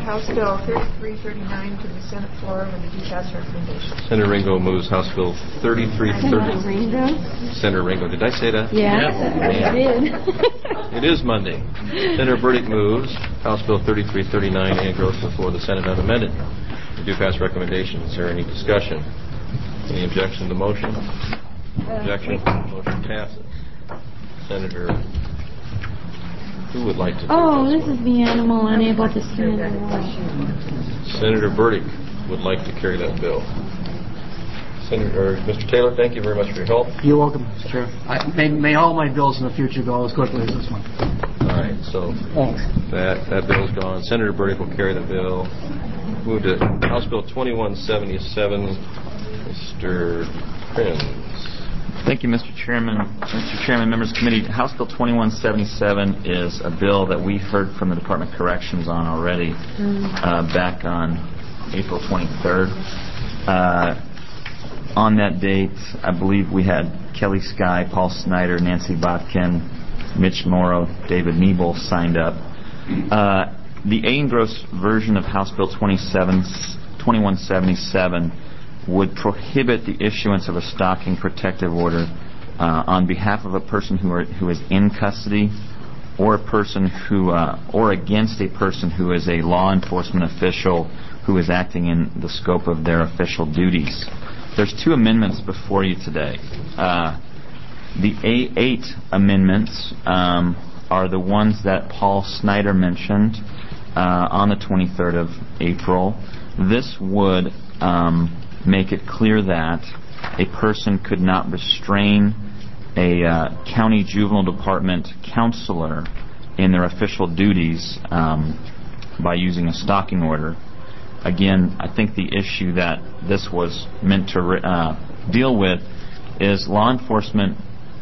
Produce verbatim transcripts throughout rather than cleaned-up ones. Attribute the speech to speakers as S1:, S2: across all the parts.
S1: House Bill thirty-three thirty-nine to the Senate floor with a pass recommendation.
S2: Senator Ringo moves House Bill thirty-three thirty.
S3: Senator Ringo?
S2: Senator Ringo. Did I say that?
S3: Yeah,
S2: yeah.
S3: you did.
S2: It is Monday. Senator Burdick moves House Bill thirty-three thirty-nine and goes before the Senate unamended. We do pass recommendations. Is there any discussion? Any objection to the motion? Objection? Motion passes. Senator, who would like to do
S3: Oh,
S2: this
S3: this
S2: one?
S3: is the animal unable to stand alone.
S2: Senator Burdick would like to carry that bill. Senator, or Mister Taylor, thank you very much for your help.
S4: You're welcome, Mister Chair. I, may, may all my bills in the future go as quickly as this one.
S2: All right, so
S4: Thanks.
S2: that that bill's gone. Senator Burdick will carry the bill. Move to House Bill twenty-one seventy-seven. Mister Prince.
S5: Thank you, Mister Chairman. Mister Chairman, members of the committee, House Bill twenty-one seventy-seven is a bill that we heard from the Department of Corrections on already uh, back on April twenty-third. Uh, on that date, I believe we had Kelly Sky, Paul Snyder, Nancy Botkin, Mitch Morrow, David Niebel signed up. Uh, the A. Gross version of House Bill twenty-one seventy-seven would prohibit the issuance of a stalking protective order uh, on behalf of a person who, are, who is in custody, or a person who, uh, or against a person who is a law enforcement official who is acting in the scope of their official duties. There's two amendments before you today. Uh, the A eight amendments um, are the ones that Paul Snyder mentioned uh, on the twenty-third of April. This would um, make it clear that a person could not restrain a uh, county juvenile department counselor in their official duties um, by using a stalking order. Again, I think the issue that this was meant to uh, deal with is law enforcement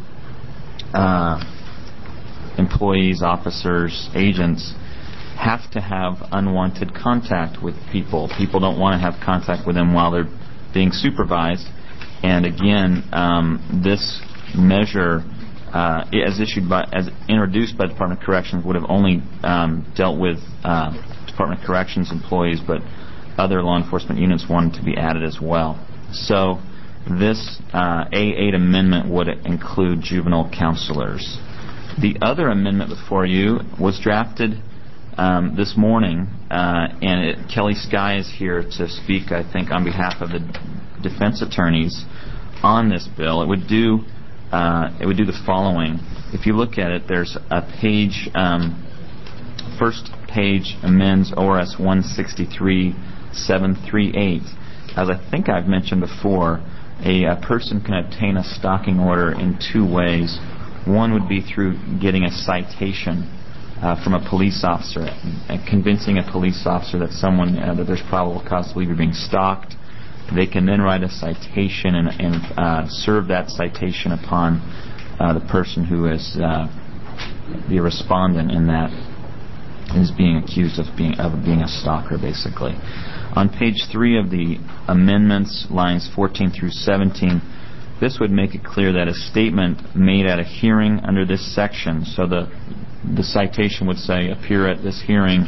S5: uh, employees, officers, agents have to have unwanted contact with people. People don't want to have contact with them while they're being supervised. And again, um, this measure, uh, as issued by, as introduced by the Department of Corrections, would have only um, dealt with uh, Department of Corrections employees, but other law enforcement units wanted to be added as well. So this uh, A eight amendment would include juvenile counselors. The other amendment before you was drafted um, this morning, uh, and it, Kelly Sky is here to speak, I think, on behalf of the defense attorneys on this bill. It would do uh, it would do the following. If you look at it, there's a page, um, first page amends O R S one sixty-three seven thirty-eight. As I think I've mentioned before, a, a person can obtain a stalking order in two ways. One would be through getting a citation uh, from a police officer, uh, convincing a police officer that someone uh, that there's probable cause to believe you're being stalked. They can then write a citation and, and uh, serve that citation upon uh, the person who is uh, the respondent in that is being accused of being of being a stalker, basically. On page three of the amendments, lines fourteen through seventeen, this would make it clear that a statement made at a hearing under this section, so the the citation would say, appear at this hearing,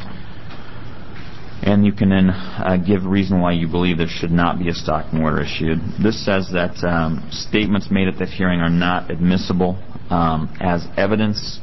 S5: and you can then uh, give reason why you believe there should not be a stalking order issued. This says that um, statements made at that hearing are not admissible um, as evidence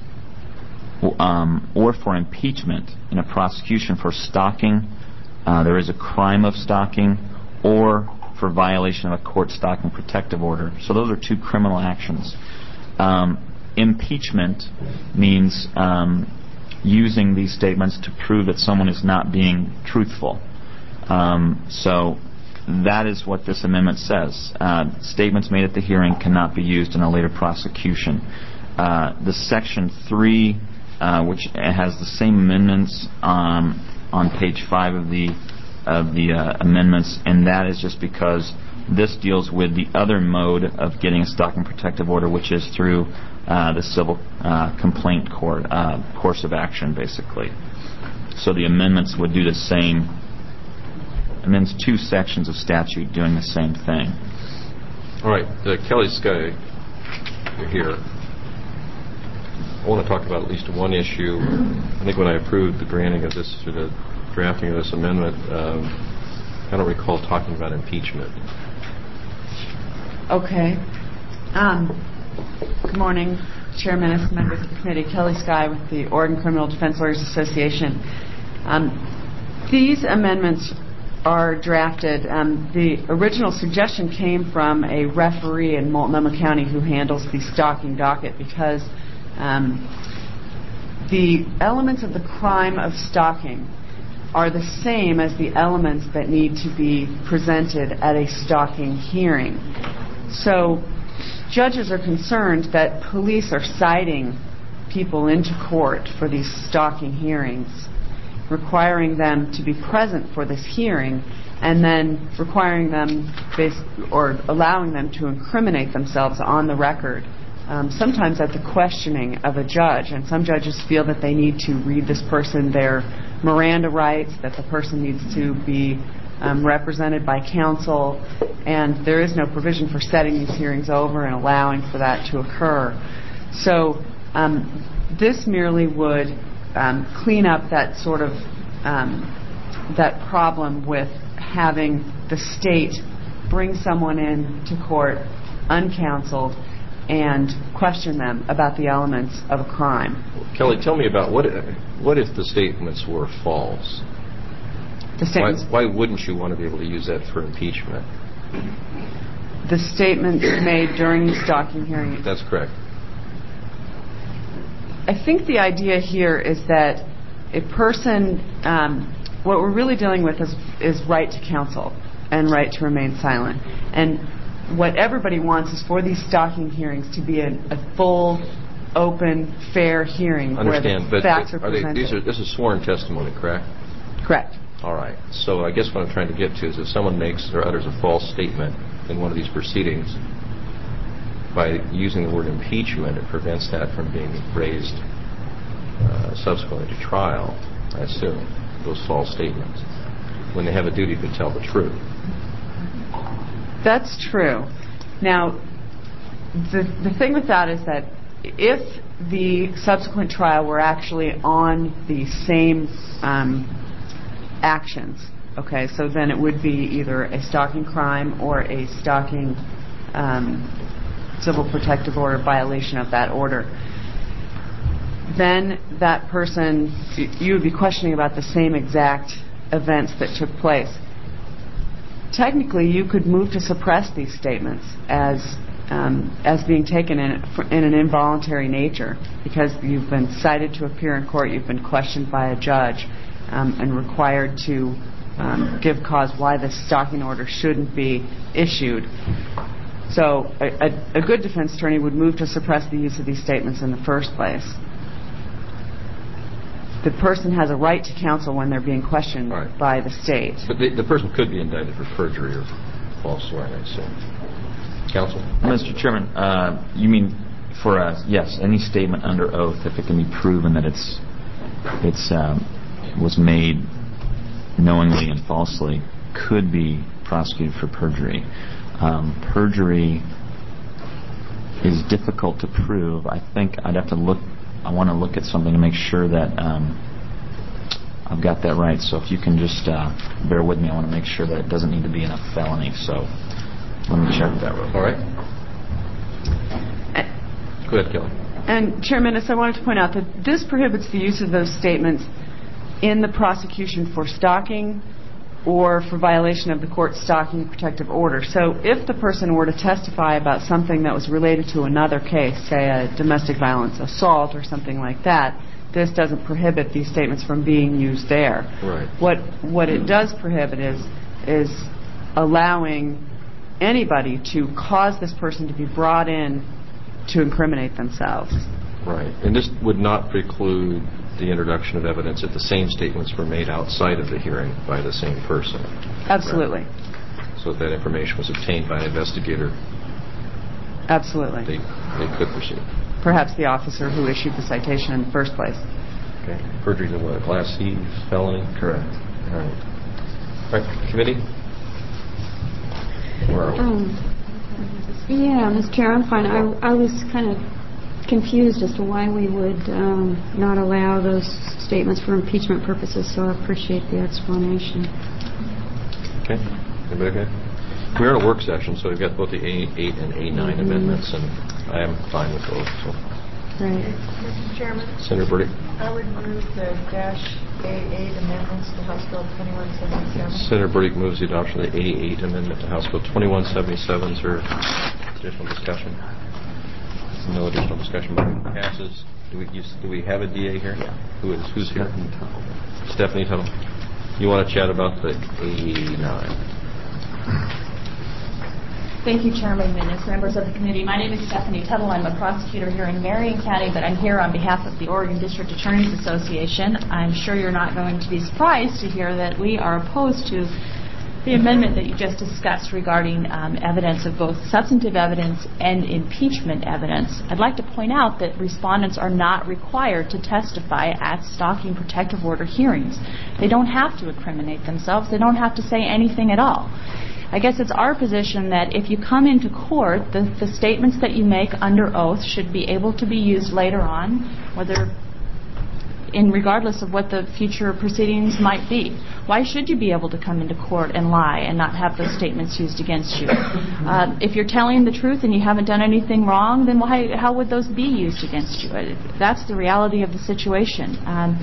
S5: um, or for impeachment in a prosecution for stalking. Uh, there is a crime of stalking, or for violation of a court stalking protective order. So those are two criminal actions. Um, impeachment means um, using these statements to prove that someone is not being truthful. Um, so that is what this amendment says. Uh, statements made at the hearing cannot be used in a later prosecution. Uh, the section three, uh, which has the same amendments um, on page five of the of the uh, amendments, and that is just because this deals with the other mode of getting a stalking protective order, which is through uh, the civil uh, complaint court uh, course of action, basically. So the amendments would do the same. Amends two sections of statute doing the same thing.
S2: All right, uh, Kelly Sky, you're here. I want to talk about at least one issue. I think when I approved the granting of this to the drafting of this amendment, um, I don't recall talking about impeachment.
S6: Okay. Um, good morning, Chairman and members of the committee. Kelly Skye with the Oregon Criminal Defense Lawyers Association. Um, these amendments are drafted. Um, the original suggestion came from a referee in Multnomah County who handles the stalking docket because um, the elements of the crime of stalking are the same as the elements that need to be presented at a stalking hearing. So judges are concerned that police are citing people into court for these stalking hearings, requiring them to be present for this hearing, and then requiring them based, or allowing them to incriminate themselves on the record, um, sometimes at the questioning of a judge. And some judges feel that they need to read this person their Miranda rights, that the person needs to be um, represented by counsel, and there is no provision for setting these hearings over and allowing for that to occur. So um, this merely would um, clean up that sort of um, that problem with having the state bring someone in to court uncounseled and question them about the elements of a crime.
S2: Kelly, tell me about what what if the statements were false?
S6: The statements,
S2: why, why wouldn't you want to be able to use that for impeachment?
S6: The statements made during the stalking hearing.
S2: That's correct.
S6: I think the idea here is that a person, um, what we're really dealing with is, is right to counsel and right to remain silent. And what everybody wants is for these stalking hearings to be a, a full, open, fair hearing
S2: Understand,
S6: where the
S2: but
S6: facts
S2: are
S6: are
S2: they,
S6: presented.
S2: these are, this is sworn testimony, correct?
S6: Correct.
S2: All right. So I guess what I'm trying to get to is if someone makes or utters a false statement in one of these proceedings, by using the word impeachment, it prevents that from being raised uh, subsequently to trial, I assume, those false statements, when they have a duty to tell the truth.
S6: That's true. Now, the the thing with that is that if the subsequent trial were actually on the same um, actions, okay, so then it would be either a stalking crime or a stalking um, civil protective order violation of that order. Then that person, you would be questioning about the same exact events that took place. Technically, you could move to suppress these statements as um, as being taken in, in an involuntary nature because you've been cited to appear in court, you've been questioned by a judge, um, and required to um, give cause why the stalking order shouldn't be issued. So a, a, a good defense attorney would move to suppress the use of these statements in the first place. The person has a right to counsel when they're being questioned right. by the state.
S2: But the, the person could be indicted for perjury or false swearing, I assume. Counsel?
S5: Mister Chairman, uh, you mean for us, yes, any statement under oath, if it can be proven that it's it's um, was made knowingly and falsely, could be prosecuted for perjury. Um, perjury is difficult to prove. I think I'd have to look. I want to look at something to make sure that um, I've got that right. So if you can just uh, bear with me, I want to make sure that it doesn't need to be in a felony. So let me check that real quick.
S2: All right. Go ahead, Kelly.
S6: And Chairman, I wanted to point out that this prohibits the use of those statements in the prosecution for stalking or for violation of the court's stalking protective order. So if the person were to testify about something that was related to another case, say a domestic violence assault or something like that, this doesn't prohibit these statements from being used there.
S2: Right.
S6: What what it does prohibit is is allowing anybody to cause this person to be brought in to incriminate themselves.
S2: Right. And this would not preclude the introduction of evidence if the same statements were made outside of the hearing by the same person.
S6: Absolutely.
S2: Right? So if that information was obtained by an investigator,
S6: absolutely,
S2: they, they could proceed.
S6: Perhaps the officer who issued the citation in the first place.
S2: Okay. Perjury is what? Class C felony? Correct. All right. All right. Committee? Where are we?
S3: Um, yeah, Mister Chair, I'm fine. I, I was kind of confused as to why we would um, not allow those statements for impeachment purposes, so I appreciate the explanation.
S2: Okay. Anybody okay? We're in a work session, so we've got both the A eight and A nine
S3: Mm-hmm.
S2: amendments, and I am fine with those. So.
S3: Right.
S1: Mister Chairman,
S2: Senator Burdick.
S1: I would move the dash A eight amendments to House Bill twenty-one seventy-seven.
S2: Senator Burdick moves the adoption of the A eight amendment to House Bill twenty-one seventy-seven. Is there additional discussion? No additional discussion. Motion passes. Do we, you, do we have a D A here? Who is, who's here? Stephanie Tuttle. You want to chat about the A nine?
S7: Thank you, Chairman Minnis, members of the committee. My name is Stephanie Tuttle. I'm a prosecutor here in Marion County, but I'm here on behalf of the Oregon District Attorneys Association. I'm sure you're not going to be surprised to hear that we are opposed to the amendment that you just discussed regarding um, evidence of both substantive evidence and impeachment evidence. I'd like to point out that respondents are not required to testify at stalking protective order hearings. They don't have to incriminate themselves. They don't have to say anything at all. I guess it's our position that if you come into court, the, the statements that you make under oath should be able to be used later on, whether in regardless of what the future proceedings might be. Why should you be able to come into court and lie and not have those statements used against you? Uh, if you're telling the truth and you haven't done anything wrong, then why, how would those be used against you? That's the reality of the situation. Um,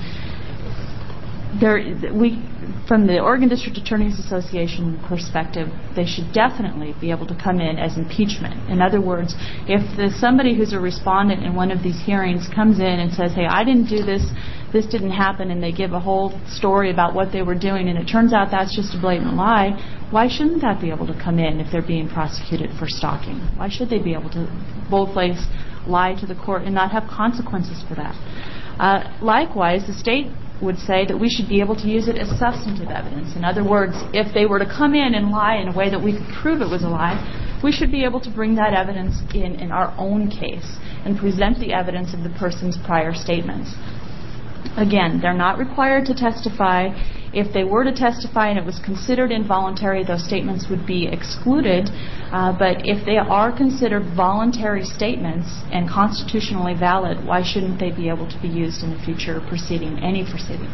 S7: there, we, from the Oregon District Attorneys Association perspective, they should definitely be able to come in as impeachment. In other words, if the, somebody who's a respondent in one of these hearings comes in and says, hey, I didn't do this, this didn't happen, and they give a whole story about what they were doing, and it turns out that's just a blatant lie, why shouldn't that be able to come in if they're being prosecuted for stalking? Why should they be able to boldly lie to the court and not have consequences for that? Uh, likewise, the state would say that we should be able to use it as substantive evidence. In other words, if they were to come in and lie in a way that we could prove it was a lie, we should be able to bring that evidence in in our own case and present the evidence of the person's prior statements. Again, they're not required to testify. If they were to testify and it was considered involuntary, those statements would be excluded. Uh, but if they are considered voluntary statements and constitutionally valid, why shouldn't they be able to be used in a future proceeding, any proceeding?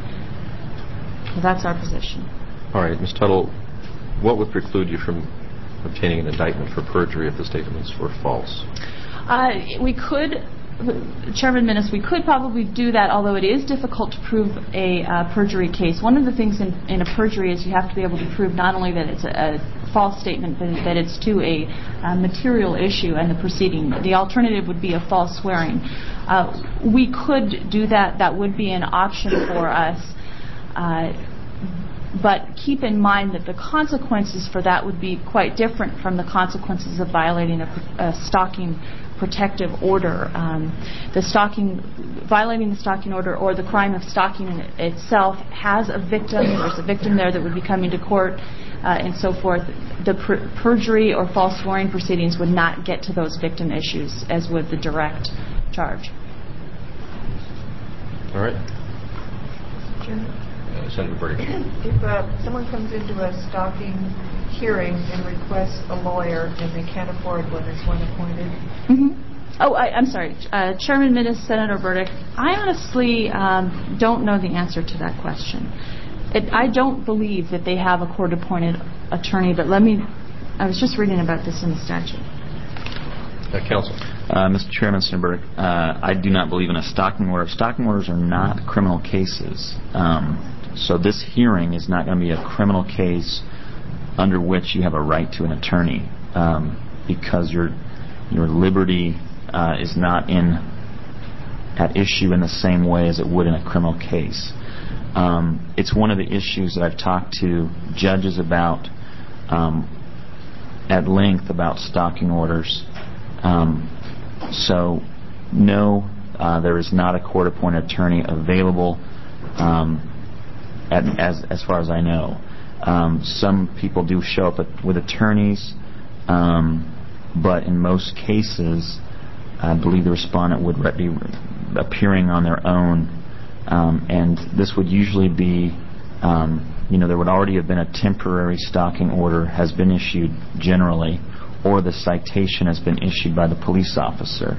S7: So that's our position. All
S2: right, Miz Tuttle, what would preclude you from obtaining an indictment for perjury if the statements were false?
S7: Uh, we could... Chairman Minnis, we could probably do that, although it is difficult to prove a uh, perjury case. One of the things in, in a perjury is you have to be able to prove not only that it's a, a false statement, but that it's to a, a material issue in the proceeding. The alternative would be a false swearing. Uh, we could do that. That would be an option for us. Uh, but keep in mind that the consequences for that would be quite different from the consequences of violating a, a stalking protective order. Um, the stalking, violating the stalking order or the crime of stalking in it itself has a victim. There's a victim there that would be coming to court uh, and so forth. The per- perjury or false swearing proceedings would not get to those victim issues as would the direct charge.
S2: All right.
S1: Chairman?
S2: Uh, Senator Burdick.
S1: If uh, someone comes into a stalking hearing and requests a lawyer and they can't afford one, is one appointed?
S7: Mm-hmm. Oh, I, I'm sorry. Uh, Chairman Minnis, Senator Burdick, I honestly um, don't know the answer to that question. It, I don't believe that they have a court-appointed attorney, but let me, I was just reading about this in the statute.
S2: Uh, counsel.
S5: Uh, Mister Chairman, Senator Burdick, uh, I do not believe in a stalking order. Stalking orders are not criminal cases. Um, so this hearing is not going to be a criminal case under which you have a right to an attorney um, because your your liberty uh, is not in at issue in the same way as it would in a criminal case. Um, it's one of the issues that I've talked to judges about um, at length about stalking orders. Um, so, no, uh, there is not a court-appointed attorney available um, at, as as far as I know. Um, some people do show up at, with attorneys, um, but in most cases, I believe the respondent would re- be appearing on their own, um, and this would usually be, um, you know, there would already have been a temporary stalking order has been issued generally, or the citation has been issued by the police officer.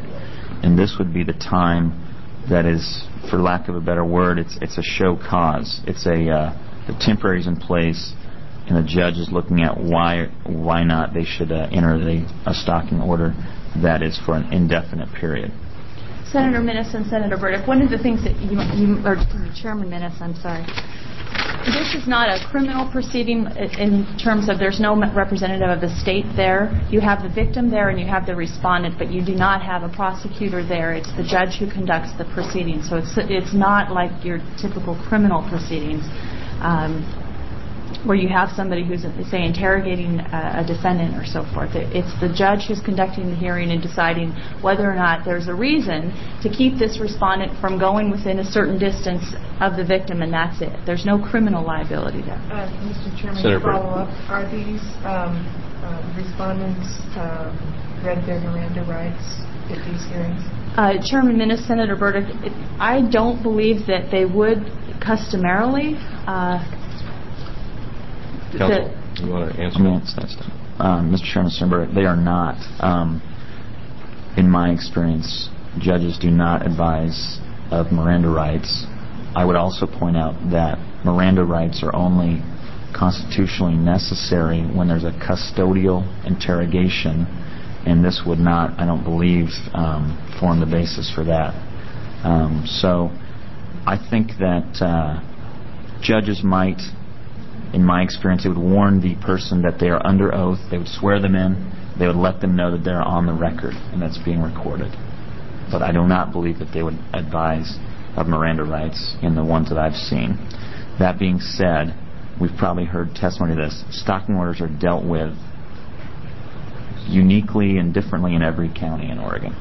S5: and this would be the time that is, for lack of a better word, it's it's a show cause. It's a uh, the temporary's in place, and the judge is looking at why why not they should uh, enter the, a stalking order that is for an indefinite period.
S7: Senator Minnis and Senator Burdick, one of the things that you, you or Chairman Minnis, I'm sorry, this is not a criminal proceeding in terms of there's no representative of the state there. You have the victim there and you have the respondent, but you do not have a prosecutor there. It's the judge who conducts the proceedings. So it's it's not like your typical criminal proceedings um, where you have somebody who's, say, interrogating a, a defendant or so forth. It's the judge who's conducting the hearing and deciding whether or not there's a reason to keep this respondent from going within a certain distance of the victim, and that's it. There's no criminal liability there.
S1: Uh, Mister Chairman,
S2: Senator
S1: follow up. Are these um, uh, respondents um, read their Miranda rights at these hearings?
S7: Uh, Chairman Minnis, Senator Burdick, it, I don't believe that they would customarily. Uh,
S2: Counsel, you want to answer?
S5: I mean, it's, that's, um, Mister Chairman, Senator Burdick, they are not. Um, in my experience, judges do not advise of Miranda rights. I would also point out that Miranda rights are only constitutionally necessary when there's a custodial interrogation, and this would not, I don't believe, um, form the basis for that. Um, so I think that uh, judges might, in my experience, they would warn the person that they are under oath, they would swear them in, they would let them know that they're on the record and that's being recorded. But I do not believe that they would advise of Miranda rights in the ones that I've seen. That being said, we've probably heard testimony to this. Stalking orders are dealt with uniquely and differently in every county in Oregon.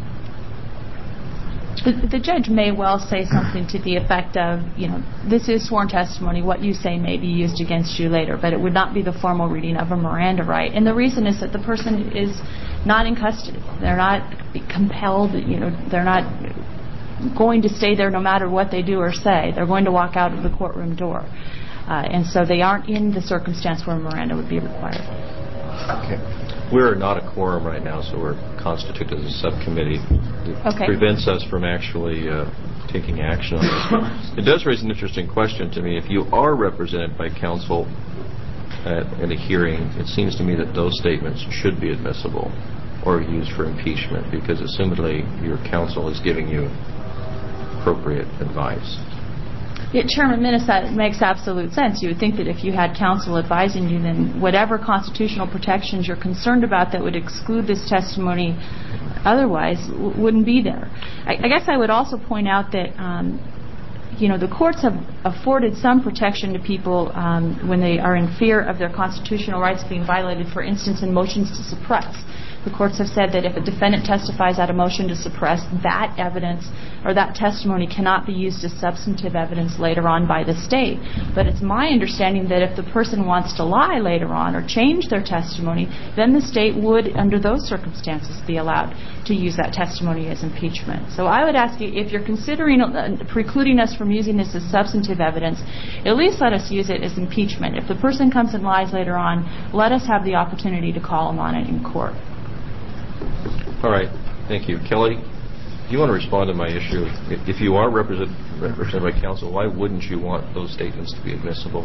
S7: The, the judge may well say something to the effect of, you know, this is sworn testimony, what you say may be used against you later, but it would not be the formal reading of a Miranda right. And the reason is that the person is not in custody. They're not compelled, you know, they're not going to stay there no matter what they do or say. They're going to walk out of the courtroom door. Uh, and so they aren't in the circumstance where Miranda would be required.
S2: Okay. We're not a quorum right now, so we're constituted as a subcommittee. It
S7: Okay.
S2: prevents us from actually uh, taking action on this. It does raise an interesting question to me. If you are represented by counsel at, at a hearing, it seems to me that those statements should be admissible or used for impeachment, because assumedly your counsel is giving you appropriate advice.
S7: Yeah, Chairman Minnis, that makes absolute sense. You would think that if you had counsel advising you, then whatever constitutional protections you're concerned about that would exclude this testimony otherwise w- wouldn't be there. I, I guess I would also point out that, um, you know, the courts have afforded some protection to people um, when they are in fear of their constitutional rights being violated, for instance, in motions to suppress. The courts have said that if a defendant testifies at a motion to suppress, that evidence or that testimony cannot be used as substantive evidence later on by the state. But it's my understanding that if the person wants to lie later on or change their testimony, then the state would, under those circumstances, be allowed to use that testimony as impeachment. So I would ask you, if you're considering uh, precluding us from using this as substantive evidence, at least let us use it as impeachment. If the person comes and lies later on, let us have the opportunity to call them on it in court.
S2: All right. Thank you. Kelly, do you want to respond to my issue? If, if you are represent, represented by counsel, why wouldn't you want those statements to be admissible?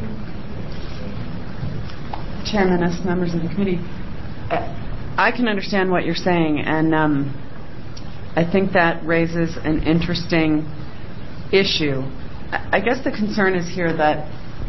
S6: Chairman, as members of the committee, I can understand what you're saying, and um, I think that raises an interesting issue. I guess the concern is here that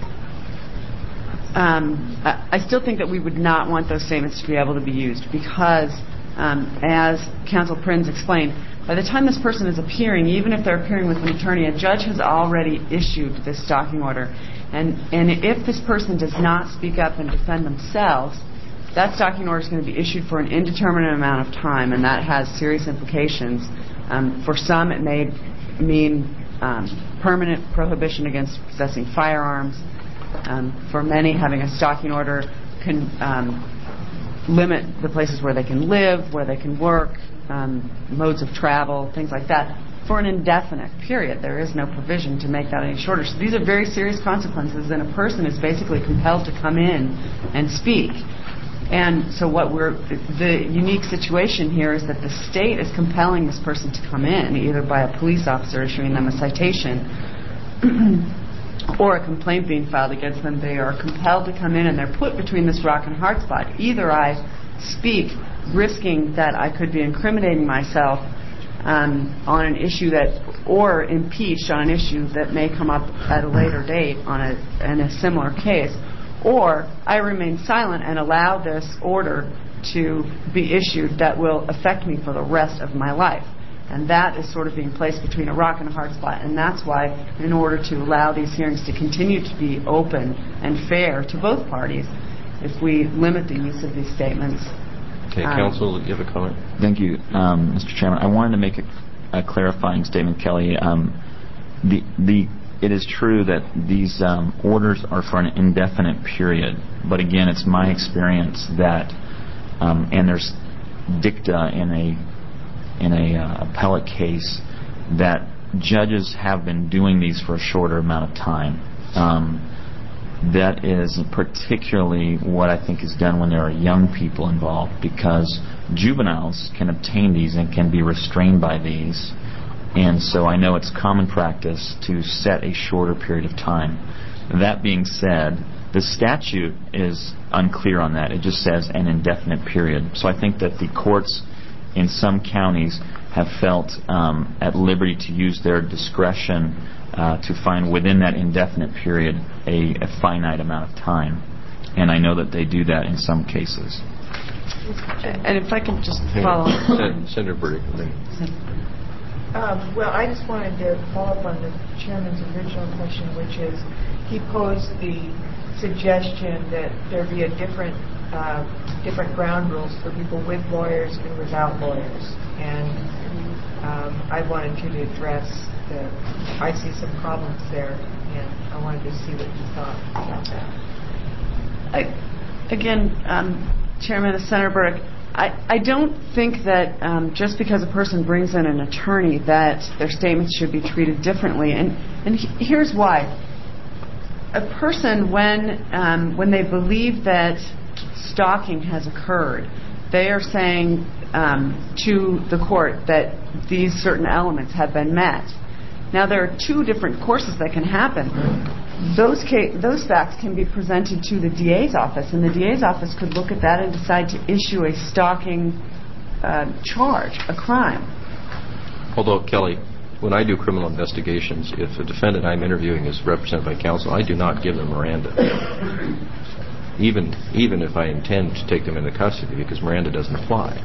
S6: um, I still think that we would not want those statements to be able to be used because, um, as Counsel Prins explained, by the time this person is appearing, even if they're appearing with an attorney, a judge has already issued this stalking order. And, and if this person does not speak up and defend themselves, that stalking order is going to be issued for an indeterminate amount of time, and that has serious implications. Um, for some, it may mean um, permanent prohibition against possessing firearms. Um, for many, having a stalking order can um, limit the places where they can live, where they can work, um, modes of travel, things like that, for an indefinite period. There is no provision to make that any shorter. So these are very serious consequences, and a person is basically compelled to come in and speak. And so what we're, the unique situation here is that the state is compelling this person to come in, either by a police officer issuing them a citation or a complaint being filed against them. They are compelled to come in, and they're put between this rock and hard spot. Either I speak, risking that I could be incriminating myself um, on an issue that, or impeached on an issue that may come up at a later date on a, in a similar case, or I remain silent and allow this order to be issued that will affect me for the rest of my life. And that is sort of being placed between a rock and a hard spot. And that's why, in order to allow these hearings to continue to be open and fair to both parties, if we limit the use of these statements.
S2: Okay,
S6: um,
S2: counsel, you have a comment?
S5: Thank you, um, Mister Chairman. I wanted to make a, a clarifying statement, Kelly. Um, the the it is true that these um, orders are for an indefinite period, but again, it's my experience that, um, and there's dicta in a in a uh, appellate case that judges have been doing these for a shorter amount of time. Um, that is particularly what I think is done when there are young people involved, because juveniles can obtain these and can be restrained by these. And so I know it's common practice to set a shorter period of time. That being said, the statute is unclear on that. It just says an indefinite period. So I think that the courts in some counties have felt um, at liberty to use their discretion uh, to find within that indefinite period a, a finite amount of time. And I know that they do that in some cases.
S6: And if I can just follow
S2: Sen- Senator Burdick.
S1: Um, well, I just wanted to follow up on the chairman's original question, which is he posed the suggestion that there be a different uh, different ground rules for people with lawyers and without lawyers. And um, I wanted you to address the, I see some problems there, and I wanted to see what you thought about that.
S6: I, again, um, Chairman, Senator Burdick, I, I don't think that um, just because a person brings in an attorney that their statements should be treated differently. And, and he, here's why. A person, when um, when they believe that stalking has occurred, they are saying um, to the court that these certain elements have been met. Now, there are two different courses that can happen. Those ca- those facts can be presented to the D A's office, and the D A's office could look at that and decide to issue a stalking uh, charge, a crime.
S2: Although, Kelly, when I do criminal investigations, if a defendant I'm interviewing is represented by counsel, I do not give them Miranda. even even if I intend to take them into custody, because Miranda doesn't apply.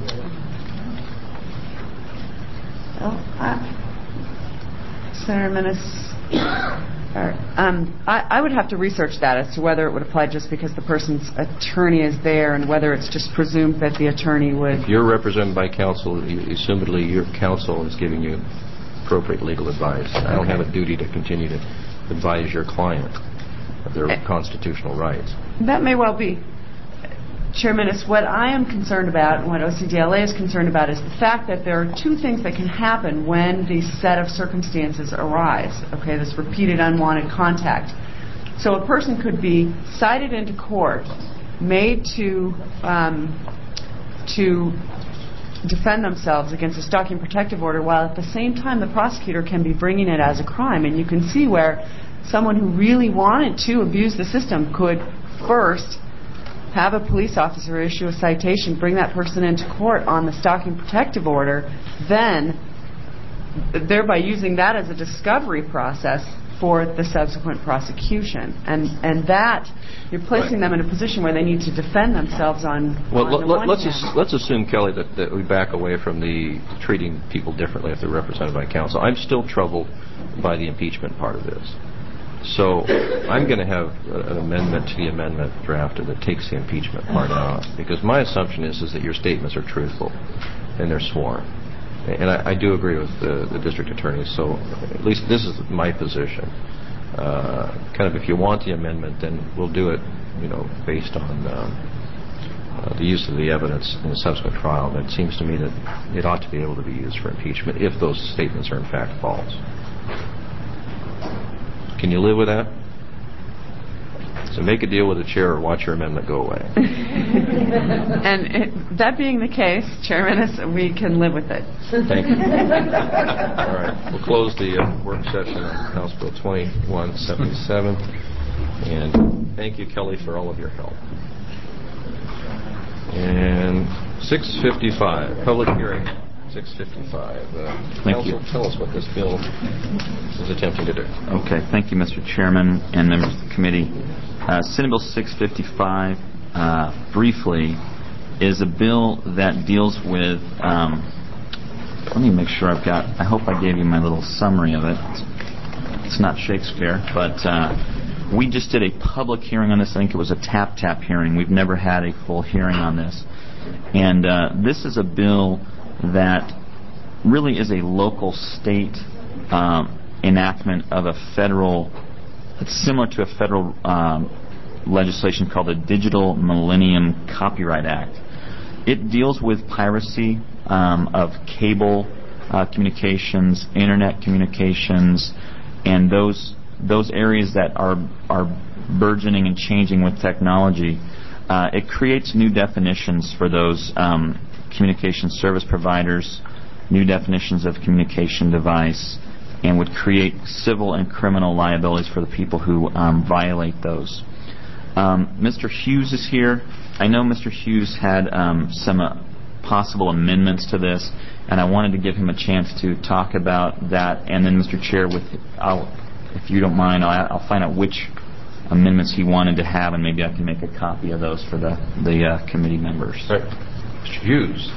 S6: Well, I, Senator Menace, um, I, I would have to research that as to whether it would apply just because the person's attorney is there, and whether it's just presumed that the attorney would.
S2: If you're represented by counsel, you, assumedly your counsel is giving you appropriate legal advice. I don't have a duty to continue to advise your client of their uh, constitutional rights.
S6: That may well be. Chairman, it's what I am concerned about, and what O C D L A is concerned about, is the fact that there are two things that can happen when these set of circumstances arise. Okay, this repeated unwanted contact. So a person could be cited into court, made to um, to defend themselves against a stalking protective order, while at the same time the prosecutor can be bringing it as a crime. And you can see where someone who really wanted to abuse the system could first have a police officer issue a citation, bring that person into court on the stalking protective order, then thereby using that as a discovery process for the subsequent prosecution. And and that, you're placing right. them in a position where they need to defend themselves on,
S2: well,
S6: on
S2: l-
S6: the
S2: l-
S6: one
S2: let's
S6: hand.
S2: ass- let's assume, Kelly, that, that we back away from the treating people differently if they're represented by counsel. I'm still troubled by the impeachment part of this. So I'm going to have an amendment to the amendment drafted that takes the impeachment part out, because my assumption is, is that your statements are truthful and they're sworn. And I, I do agree with the, the district attorney, so at least this is my position. Uh, kind of, if you want the amendment, then we'll do it, you know, based on um, uh, the use of the evidence in the subsequent trial. But it seems to me that it ought to be able to be used for impeachment if those statements are in fact false. Can you live with that? So make a deal with the chair or watch your amendment go away.
S6: And it, that being the case, Chairman, we can live with it.
S2: Thank you. All right. We'll close the uh, work session on House Bill twenty-one seventy-seven. And thank you, Kelly, for all of your help. And six fifty-five, public hearing. six fifty-five. Uh,
S5: Thank
S2: Council,
S5: you.
S2: tell us what this bill is attempting to do.
S5: Okay, thank you, Mister Chairman and members of the committee. Uh, Senate Bill six fifty-five, uh, briefly, is a bill that deals with, um, let me make sure I've got, I hope I gave you my little summary of it. It's not Shakespeare, but uh, we just did a public hearing on this. I think it was a tap-tap hearing. We've never had a full hearing on this. And uh, this is a bill that really is a local state um, enactment of a federal, it's similar to a federal um, legislation called the Digital Millennium Copyright Act. It deals with piracy um, of cable uh, communications, internet communications, and those those areas that are are burgeoning and changing with technology. Uh, it creates new definitions for those um, communication service providers, new definitions of communication device, and would create civil and criminal liabilities for the people who um, violate those. Um, Mister Hughes is here. I know Mister Hughes had um, some uh, possible amendments to this, and I wanted to give him a chance to talk about that. And then, Mister Chair, with I'll, if you don't mind, I'll, I'll find out which amendments he wanted to have, and maybe I can make a copy of those for the the uh, committee members.
S2: All right. Mister Hughes.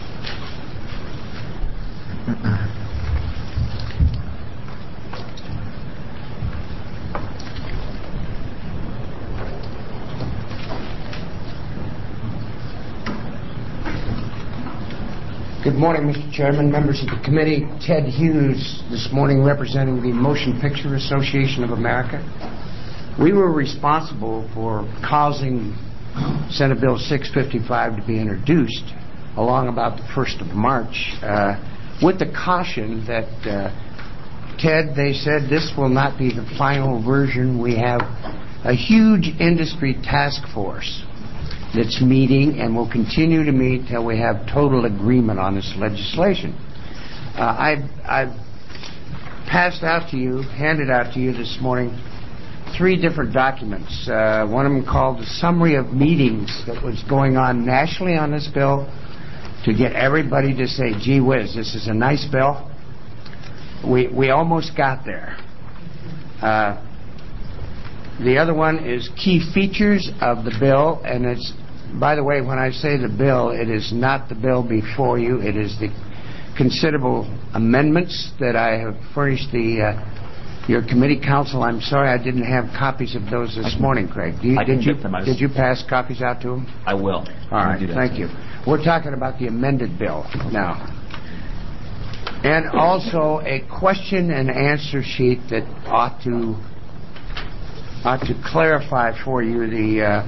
S8: Good morning, Mister Chairman, members of the committee. Ted Hughes, this morning representing the Motion Picture Association of America. We were responsible for causing Senate Bill six fifty-five to be introduced along about the first of March uh, with the caution that, uh, Ted, they said this will not be the final version. We have a huge industry task force that's meeting and will continue to meet till we have total agreement on this legislation. Uh, I've, I've passed out to you, handed out to you this morning, three different documents. Uh, one of them called the Summary of Meetings that was going on nationally on this bill to get everybody to say, gee whiz, this is a nice bill. We, we almost got there. Uh, The other one is key features of the bill, and it's, by the way, when I say the bill, it is not the bill before you. It is the considerable amendments that I have furnished the uh, your committee counsel. I'm sorry I didn't have copies of those this
S5: can,
S8: morning, Craig. Do you,
S5: I can
S8: did you
S5: get them. I
S8: did you pass copies out to them?
S5: I will.
S8: All right, thank
S5: too.
S8: you. We're talking about the amended bill now. And also a question and answer sheet that ought to ought to clarify for you the uh,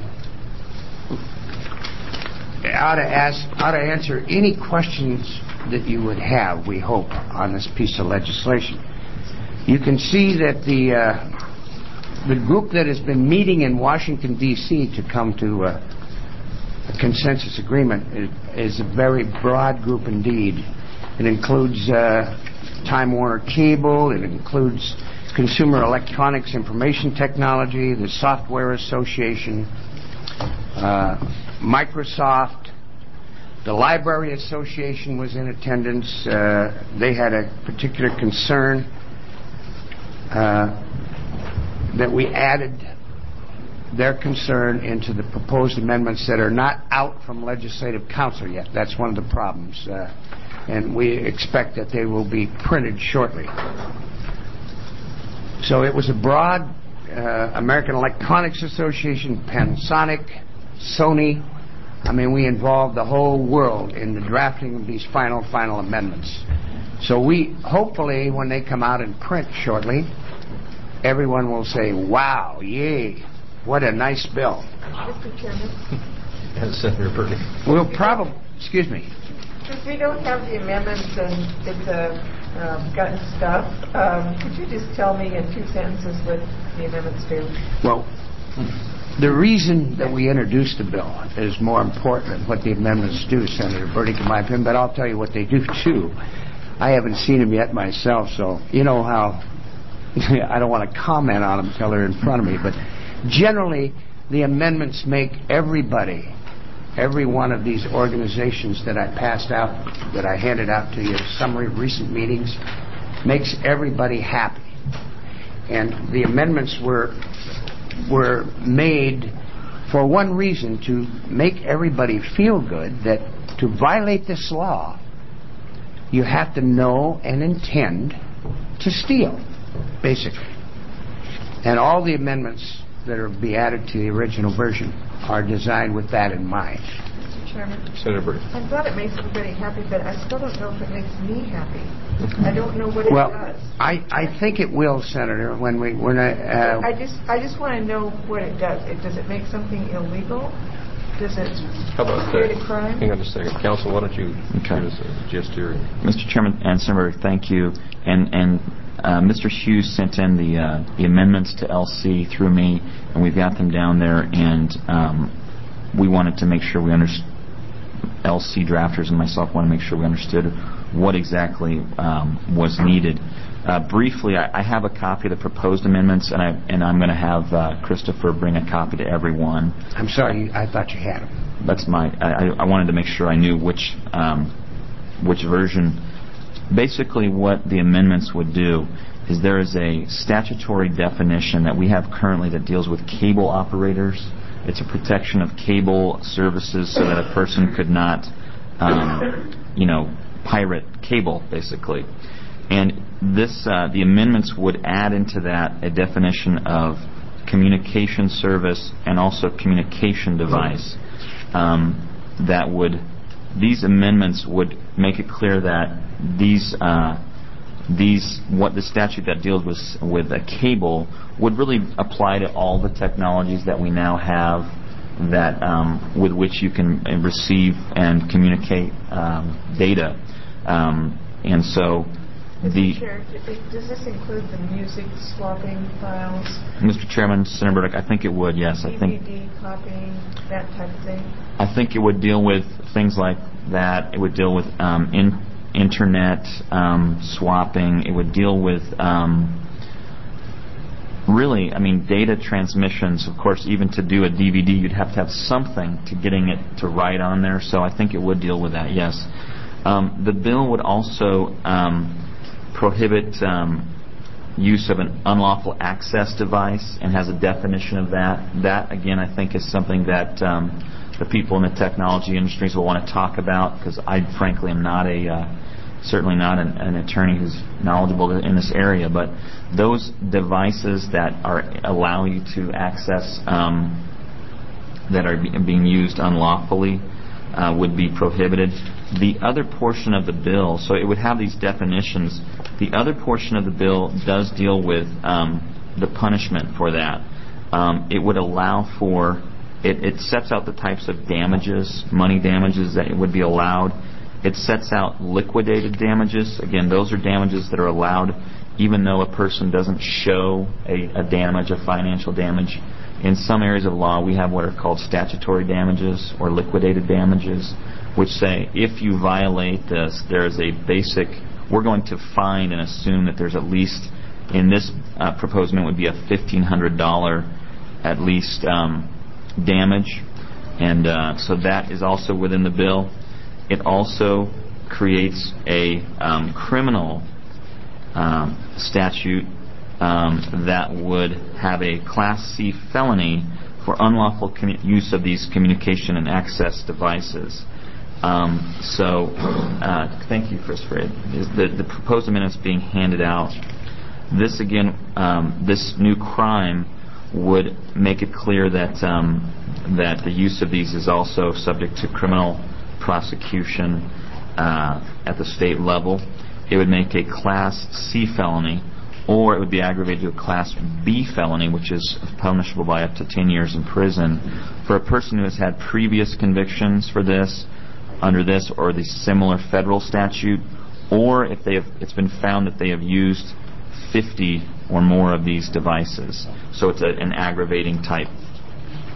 S8: ought to ask ought to answer any questions that you would have, we hope, on this piece of legislation. You can see that the uh, the group that has been meeting in Washington, D C to come to uh, a consensus agreement is, is a very broad group indeed. It includes uh, Time Warner Cable, it includes Consumer Electronics Information Technology, the Software Association, uh, Microsoft, the Library Association was in attendance. Uh, they had a particular concern uh, that we added their concern into the proposed amendments that are not out from Legislative Council yet. That's one of the problems. Uh, and we expect that they will be printed shortly. So it was a broad uh, American Electronics Association, Panasonic, Sony. I mean, we involved the whole world in the drafting of these final, final amendments. So we, hopefully, when they come out in print shortly, everyone will say, wow, yay, what a nice bill.
S1: Mister Chairman?
S2: And Senator Burdick.
S8: We'll probably, excuse me.
S1: Since we don't have the amendments and it's uh, um, gotten stuff, um, could you just tell me in two sentences what the amendments do?
S8: Well, the reason that we introduced the bill is more important than what the amendments do, Senator Burdick, in my opinion, but I'll tell you what they do, too. I haven't seen them yet myself, so you know how I don't want to comment on them until they're in front of me, but generally the amendments make everybody, every one of these organizations that I passed out, that I handed out to you, a summary of recent meetings, makes everybody happy. And the amendments were were made for one reason, to make everybody feel good that to violate this law, you have to know and intend to steal, basically. And all the amendments that are be added to the original version are designed with that in mind.
S1: Mister Chairman,
S2: Senator Burdick.
S1: I'm glad it makes everybody happy, but I still don't know if it makes me happy. I don't know what it
S8: well,
S1: does.
S8: I, I think it will, Senator, when we when I uh,
S1: I just I just want to know what it does. It, does it make something illegal? Does it
S2: How about
S1: create
S2: that?
S1: a crime?
S2: Hang on a second. Counsel, why don't you
S5: Okay.
S2: give us a gist here?
S5: Mister Chairman and Senator, thank you. And and uh, Mister Hughes sent in the uh, the amendments to L C through me, and we've got them down there. And um, we wanted to make sure we understood. L C drafters and myself want to make sure we understood what exactly um, was needed. Uh, briefly, I, I have a copy of the proposed amendments, and I and I'm going to have uh, Christopher bring a copy to everyone.
S8: I'm sorry, I thought you had them.
S5: That's my. I, I wanted to make sure I knew which um, which version. Basically, what the amendments would do is there is a statutory definition that we have currently that deals with cable operators. It's a protection of cable services so that a person could not, um, you know, pirate cable, basically. And this, uh, the amendments would add into that a definition of communication service and also communication device. Um, that would, these amendments would make it clear that these, uh, these, what the statute that deals with with a cable would really apply to all the technologies that we now have that um, with which you can receive and communicate um, data. Um, and so the...
S1: Mister Chair, does this include the music swapping files?
S5: Mister Chairman, Senator Burdick, I think it would, yes. I think
S1: D V D copying, that type of thing?
S5: I think it would deal with things like that. It would deal with um, in, internet um, swapping. It would deal with um, really, I mean, data transmissions. Of course, even to do a D V D, you'd have to have something to getting it to write on there. So I think it would deal with that, yes. Um, the bill would also um, prohibit um, use of an unlawful access device and has a definition of that. That, again, I think is something that um, the people in the technology industries will want to talk about, because I, frankly, am not a, uh, certainly not an, an attorney who's knowledgeable in this area, but those devices that are allow you to access um, that are be, being used unlawfully uh, would be prohibited. The other portion of the bill, so it would have these definitions. The other portion of the bill does deal with um, the punishment for that. Um, it would allow for, it, it sets out the types of damages, money damages that would be allowed. It sets out liquidated damages. Again, those are damages that are allowed even though a person doesn't show a, a damage, a financial damage. In some areas of law, we have what are called statutory damages or liquidated damages, which say if you violate this, there's a basic, we're going to find and assume that there's at least, in this uh, proposed amendment would be a fifteen hundred dollars at least um, damage. And uh, so that is also within the bill. It also creates a um, criminal um, statute um, that would have a Class C felony for unlawful commu- use of these communication and access devices. Um, so, uh, thank you, Christopher. The, the proposed amendments being handed out. This again, um, this new crime would make it clear that um, that the use of these is also subject to criminal prosecution uh, at the state level. It would make a Class C felony, or it would be aggravated to a Class B felony, which is punishable by up to ten years in prison for a person who has had previous convictions for this, under this or the similar federal statute, or if they have, it's been found that they have used fifty or more of these devices. So it's a, an aggravating type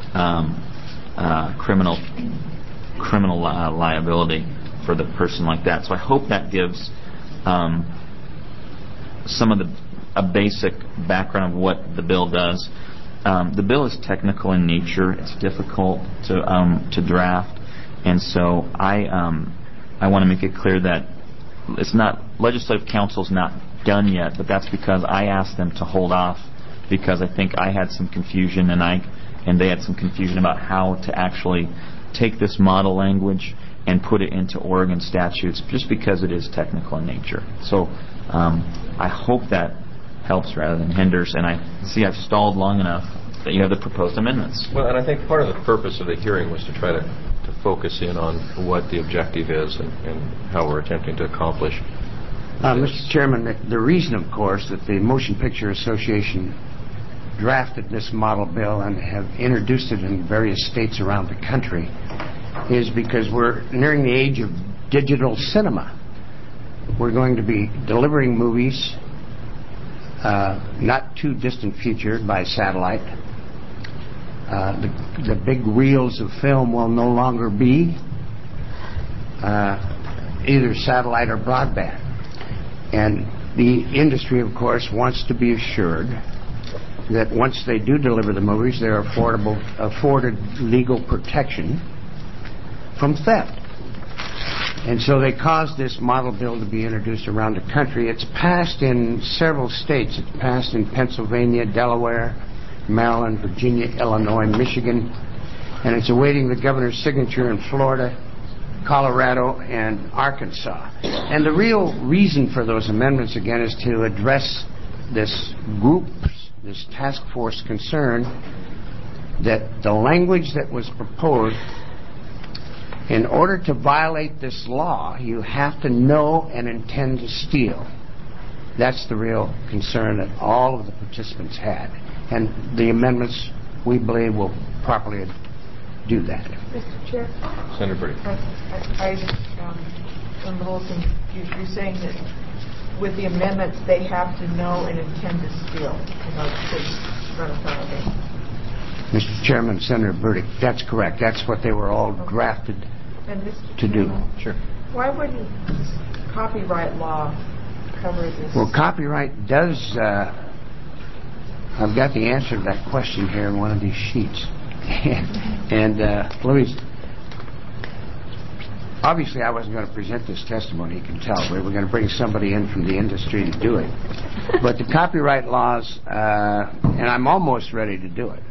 S5: um, uh, criminal criminal uh, liability for the person like that. So I hope that gives um, some of the a basic background of what the bill does. Um, the bill is technical in nature. It's difficult to um, to draft, and so I um, I want to make it clear that it's not legislative council's not done yet, but that's because I asked them to hold off because I think I had some confusion and I and they had some confusion about how to actually take this model language and put it into Oregon statutes, just because it is technical in nature. So um, I hope that helps rather than hinders, and I see I've stalled long enough that you have the proposed amendments.
S2: Well, and I think part of the purpose of the hearing was to try to, to focus in on what the objective is and, and how we're attempting to accomplish.
S8: Uh, Mister Chairman, the, the reason, of course, that the Motion Picture Association drafted this model bill and have introduced it in various states around the country is because we're nearing the age of digital cinema. We're going to be delivering movies uh, not too distant future by satellite. Uh, the, the big reels of film will no longer be uh, either satellite or broadband. And the industry, of course, wants to be assured that once they do deliver the movies, they're affordable, afforded legal protection from theft. And so they caused this model bill to be introduced around the country. It's passed in several states. It's passed in Pennsylvania, Delaware, Maryland, Virginia, Illinois, Michigan, and it's awaiting the governor's signature in Florida, Colorado, and Arkansas. And the real reason for those amendments, again, is to address this group, this task force concern that the language that was proposed, in order to violate this law, you have to know and intend to steal. That's the real concern that all of the participants had. And the amendments, we believe, will properly do that.
S1: Mister Chair?
S2: Senator Burdick.
S1: I, I, I um, am a little confused. You're saying that with the amendments, they have to know and intend to steal in order to run a felony.
S8: Mister Chairman, Senator Burdick, that's correct. That's what they were all okay. drafted
S1: and
S8: to do.
S2: Sure.
S1: Why wouldn't copyright law cover this?
S8: Well, copyright does... Uh, I've got the answer to that question here in one of these sheets. and uh, let me... Obviously, I wasn't going to present this testimony, you can tell. We were going to bring somebody in from the industry to do it. But the copyright laws, uh, and I'm almost ready to do it.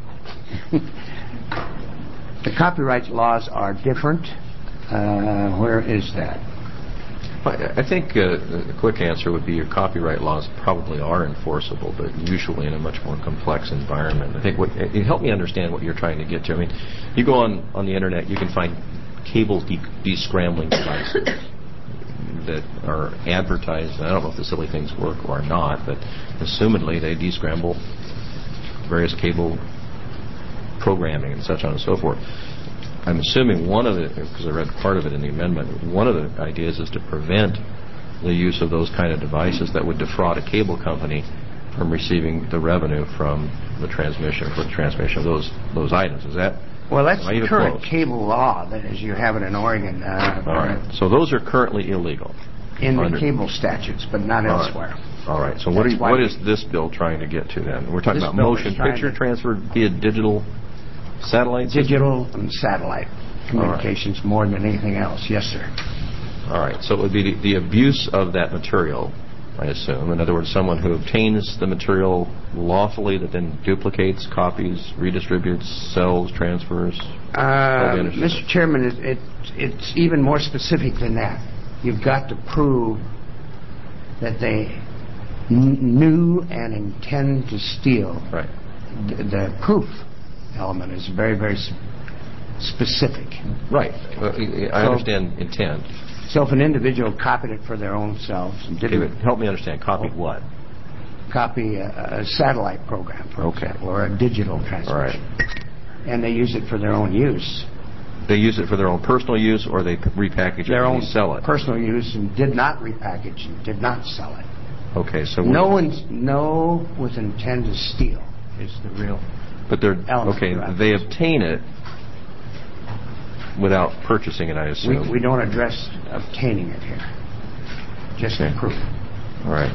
S8: The copyright laws are different. Uh, where is that?
S2: I think uh, the quick answer would be your copyright laws probably are enforceable, but usually in a much more complex environment. I think what it help me understand what you're trying to get to. I mean, you go on, on the internet, you can find cable de- descrambling devices that are advertised. I don't know if the silly things work or not, but assumedly they descramble various cable programming and such on and so forth. I'm assuming one of the, because I read part of it in the amendment, one of the ideas is to prevent the use of those kind of devices that would defraud a cable company from receiving the revenue from the transmission, for the transmission of those those items. Is that?
S8: Well, that's the current close? Cable law, that as you have it in Oregon. Uh,
S2: All right. So those are currently illegal
S8: in the cable statutes, but not
S2: All
S8: elsewhere.
S2: Right. All right. So what, are you, what is this bill trying to get to then? We're talking about motion picture transfer via digital satellites?
S8: Digital and satellite communications right. more than anything else. Yes, sir.
S2: All right. So it would be the, the abuse of that material, I assume. In other words, someone who obtains the material lawfully that then duplicates, copies, redistributes, sells, transfers.
S8: Uh, Mister Chairman, it, it, it's even more specific than that. You've got to prove that they n- knew and intend to steal.
S2: Right.
S8: D- the proof element is very, very s- specific.
S2: Right. Well, I
S8: so,
S2: understand intent.
S8: So if an individual copied it for their own selves and didn't...
S2: Okay, help me understand. Copy what?
S8: Copy a, a satellite program, for
S2: okay.
S8: example, or a digital transmission.
S2: Right.
S8: And they use it for their own use.
S2: They use it for their own personal use, or they repackage it
S8: their
S2: and
S8: own
S2: sell it?
S8: Personal use, and did not repackage and did not sell it.
S2: Okay, so...
S8: No one's, no with intent to steal is the real
S2: But they're,
S8: elements
S2: okay,
S8: around
S2: they
S8: this.
S2: obtain it without purchasing it, I assume.
S8: We, we don't address obtaining it here. Just
S2: Okay.
S8: proof.
S2: All right.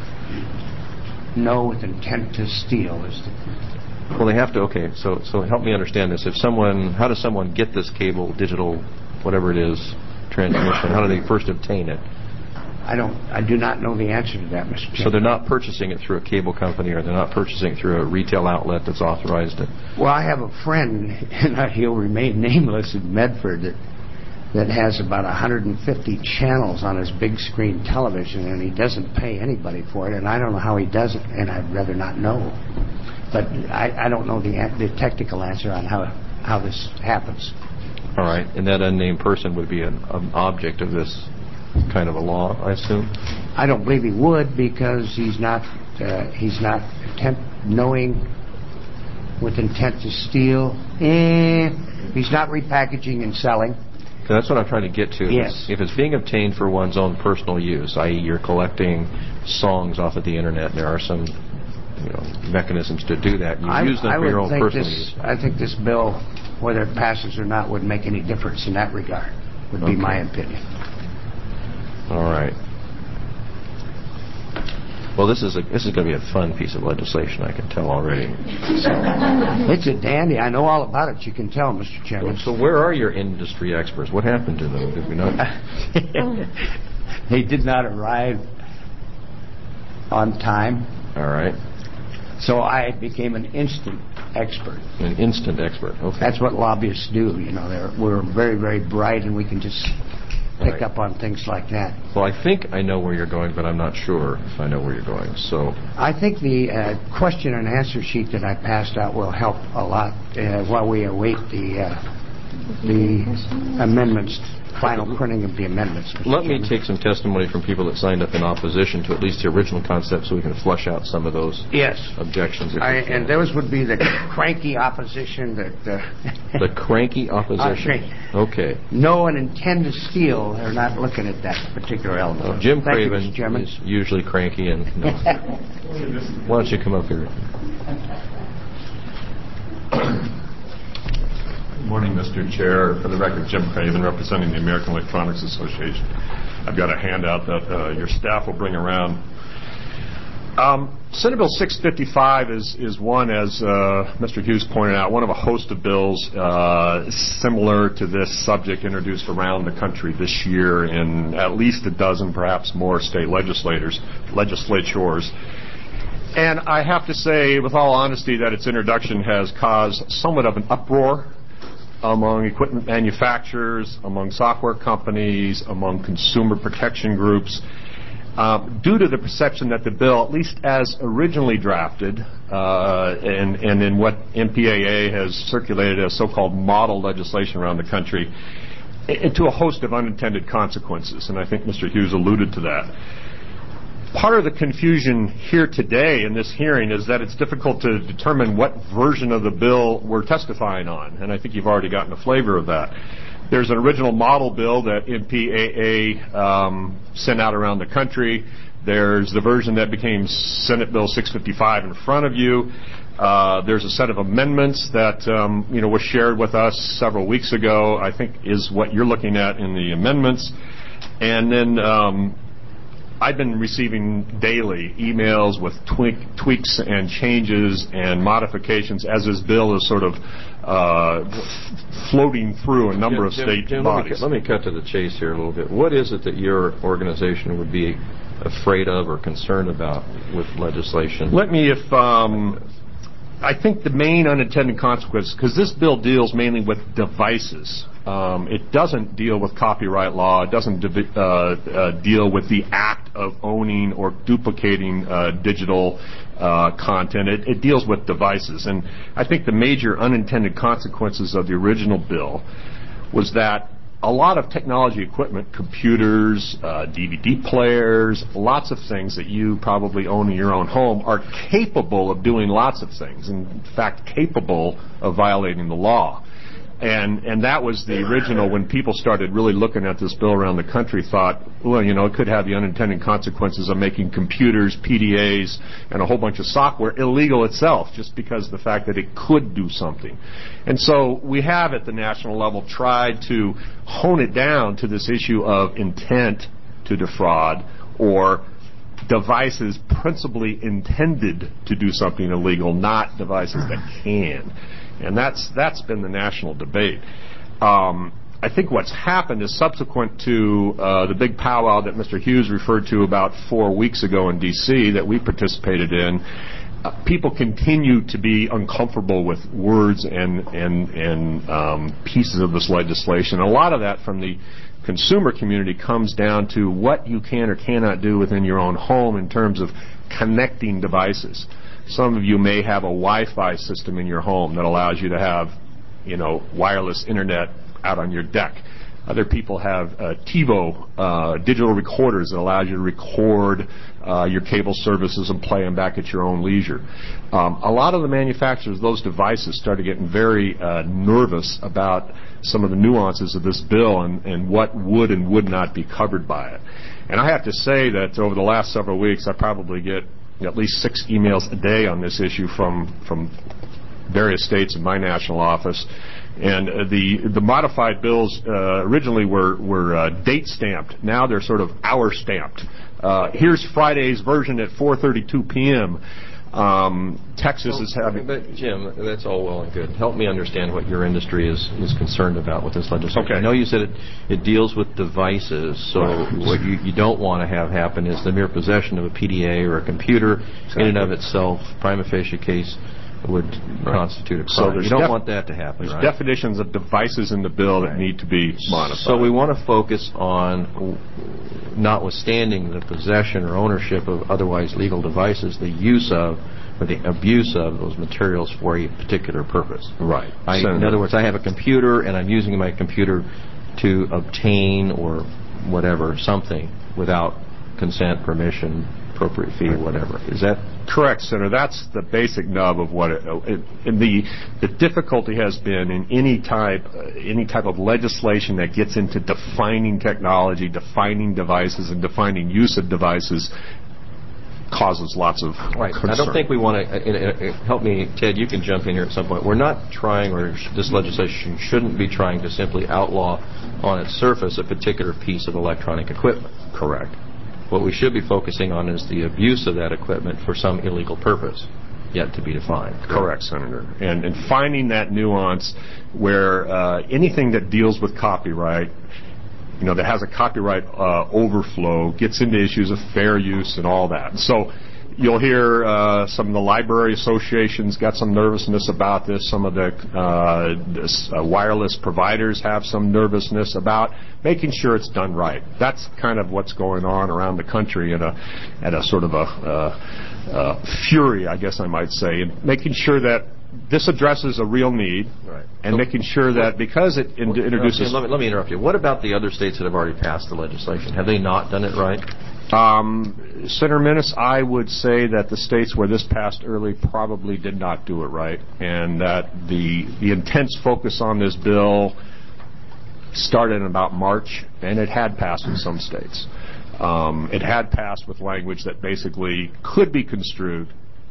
S8: No with intent to steal is the
S2: Well, they have to, okay, so so help me understand this. If someone, how does someone get this cable, digital, whatever it is, transmission? How do they first obtain it?
S8: I don't. I do not know the answer to that, Mister Chairman.
S2: So they're not purchasing it through a cable company, or they're not purchasing it through a retail outlet that's authorized to...
S8: Well, I have a friend, and he'll remain nameless, in Medford that that has about one hundred fifty channels on his big screen television, and he doesn't pay anybody for it, and I don't know how he does it, and I'd rather not know. But I, I don't know the an- the technical answer on how how this happens.
S2: All right, and that unnamed person would be an, an object of this kind of a law, I assume?
S8: I don't believe he would, because he's not uh, he's not attempt, knowing with intent to steal. Eh, he's not repackaging and selling.
S2: That's what I'm trying to get to.
S8: Yes.
S2: If it's being obtained for one's own personal use, that is you're collecting songs off of the Internet, and there are some you know, mechanisms to do that. You
S8: I,
S2: use them
S8: I
S2: for
S8: would
S2: your own
S8: think
S2: personal
S8: this,
S2: use.
S8: I think this bill, whether it passes or not, wouldn't make any difference in that regard, would be
S2: Okay.
S8: my opinion.
S2: All right. Well, this is a, this is going to be a fun piece of legislation, I can tell already.
S8: It's a dandy. I know all about it. You can tell, Mister Chairman.
S2: So where are your industry experts? What happened to them? Did we not?
S8: They did not arrive on time,
S2: All right.
S8: so I became an instant expert.
S2: An instant expert. Okay.
S8: That's what lobbyists do. You know, they're, we're very, very bright, and we can just pick
S2: Right.
S8: up on things like that.
S2: Well, I think I know where you're going, but I'm not sure if I know where you're going. So,
S8: I think the uh, question and answer sheet that I passed out will help a lot uh, while we await the uh, the amendments, final printing of the amendments. Mister
S2: let me
S8: Chairman.
S2: take some testimony from people that signed up in opposition to at least the original concept, so we can flush out some of those
S8: Yes.
S2: objections. If
S8: I,
S2: we can.
S8: and those would be the cranky opposition that uh,
S2: The cranky opposition.
S8: Uh,
S2: Okay.
S8: know and intend to steal. They're not looking at that particular element.
S2: Well, Jim
S8: Thank you,
S2: Craven
S8: Mister Chairman.
S2: is usually cranky, and no. Why don't you come up here?
S9: Good morning, Mister Chair. For the record, Jim Craven, representing the American Electronics Association. I've got a handout that uh, your staff will bring around. Um, Senate Bill six fifty-five is, is one, as uh, Mister Hughes pointed out, one of a host of bills uh, similar to this subject introduced around the country this year in at least a dozen, perhaps more, state legislators, legislatures. And I have to say, with all honesty, that its introduction has caused somewhat of an uproar among equipment manufacturers, among software companies, among consumer protection groups, uh, due to the perception that the bill, at least as originally drafted, uh, and, and in what M P A A has circulated as so-called model legislation around the country, into a host of unintended consequences. And I think Mister Hughes alluded to that. Part of the confusion here today in this hearing is that it's difficult to determine what version of the bill we're testifying on, and I think you've already gotten a flavor of that. There's an original model bill that M P A A um, sent out around the country. There's the version that became Senate Bill six fifty-five in front of you. Uh, there's a set of amendments that um, you know was shared with us several weeks ago. I think is what you're looking at in the amendments, and then. Um, I've been receiving daily emails with tweak, tweaks and changes and modifications as this bill is sort of uh, f- floating through a number
S2: Jim,
S9: of
S2: Jim,
S9: state
S2: Jim,
S9: bodies.
S2: Let me, let me cut to the chase here a little bit. What is it that your organization would be afraid of or concerned about with legislation?
S9: Let me, if um, I think the main unintended consequence, because this bill deals mainly with devices. Um, it doesn't deal with copyright law. It doesn't de- uh, uh, deal with the act of owning or duplicating uh, digital uh, content. It, it deals with devices. And I think the major unintended consequences of the original bill was that a lot of technology equipment, computers, uh, D V D players, lots of things that you probably own in your own home are capable of doing lots of things, in fact, capable of violating the law. And and that was the original, when people started really looking at this bill around the country, thought, well, you know, it could have the unintended consequences of making computers, P D As, and a whole bunch of software illegal itself, just because of the fact that it could do something. And so we have at the national level tried to hone it down to this issue of intent to defraud, or devices principally intended to do something illegal, not devices that can. And that's that's been the national debate. Um, I think what's happened is, subsequent to uh, the big powwow that Mister Hughes referred to about four weeks ago in D C that we participated in, uh, people continue to be uncomfortable with words and and and um, pieces of this legislation. A lot of that from the consumer community comes down to what you can or cannot do within your own home in terms of connecting devices. Some of you may have a Wi-Fi system in your home that allows you to have, you know, wireless internet out on your deck. Other people have uh, TiVo uh, digital recorders that allows you to record uh, your cable services and play them back at your own leisure. Um, a lot of the manufacturers of those devices started getting very uh, nervous about some of the nuances of this bill and, and what would and would not be covered by it. And I have to say that over the last several weeks, I probably get at least six emails a day on this issue from from various states in my national office. And uh, the the modified bills uh, originally were were uh, date stamped. Now they're sort of hour stamped. Uh, here's Friday's version at four thirty-two p.m. Um, Texas
S2: well,
S9: is having.
S2: But Jim, that's all well and good. Help me understand what your industry is, is concerned about with this legislation.
S9: Okay.
S2: I know you said it, it deals with devices, so
S9: right.
S2: what you, you don't want to have happen is the mere possession of a P D A or a computer exactly. in and of itself, prima facie case, would right. constitute a crime. So you don't def- want that to happen,
S9: There's
S2: right?
S9: definitions of devices in the bill that right. need to be modified.
S2: So we want to focus on, notwithstanding the possession or ownership of otherwise legal devices, the use of or the abuse of those materials for a particular purpose.
S9: Right.
S2: I, in other words, I have a computer and I'm using my computer to obtain or whatever, something without consent, permission, appropriate fee, whatever. Is that
S9: correct, Senator? That's the basic nub of what it, it and the the difficulty has been in any type uh, any type of legislation that gets into defining technology, defining devices, and defining use of devices causes lots of
S2: right.
S9: concern.
S2: I don't think we want to uh, uh, help me, Ted. You can jump in here at some point. We're not trying, or this legislation shouldn't be trying to simply outlaw on its surface a particular piece of electronic equipment.
S9: Correct.
S2: What we should be focusing on is the abuse of that equipment for some illegal purpose, yet to be defined.
S9: Correct, Correct Senator. And, and finding that nuance where uh, anything that deals with copyright, you know, that has a copyright uh, overflow, gets into issues of fair use and all that. So you'll hear uh, some of the library associations got some nervousness about this. Some of the uh, this, uh, wireless providers have some nervousness about making sure it's done right. That's kind of what's going on around the country at a at a sort of a uh, uh, fury, I guess I might say, and making sure that this addresses a real need,
S2: right.
S9: and
S2: so,
S9: making sure that because it in- introduces...
S2: Let me, let me interrupt you. What about the other states that have already passed the legislation? Have they not done it right?
S9: Um, Senator Minnis, I would say that the states where this passed early probably did not do it right, and that the the intense focus on this bill started in about March, and it had passed in some states. Um, it had passed with language that basically could be construed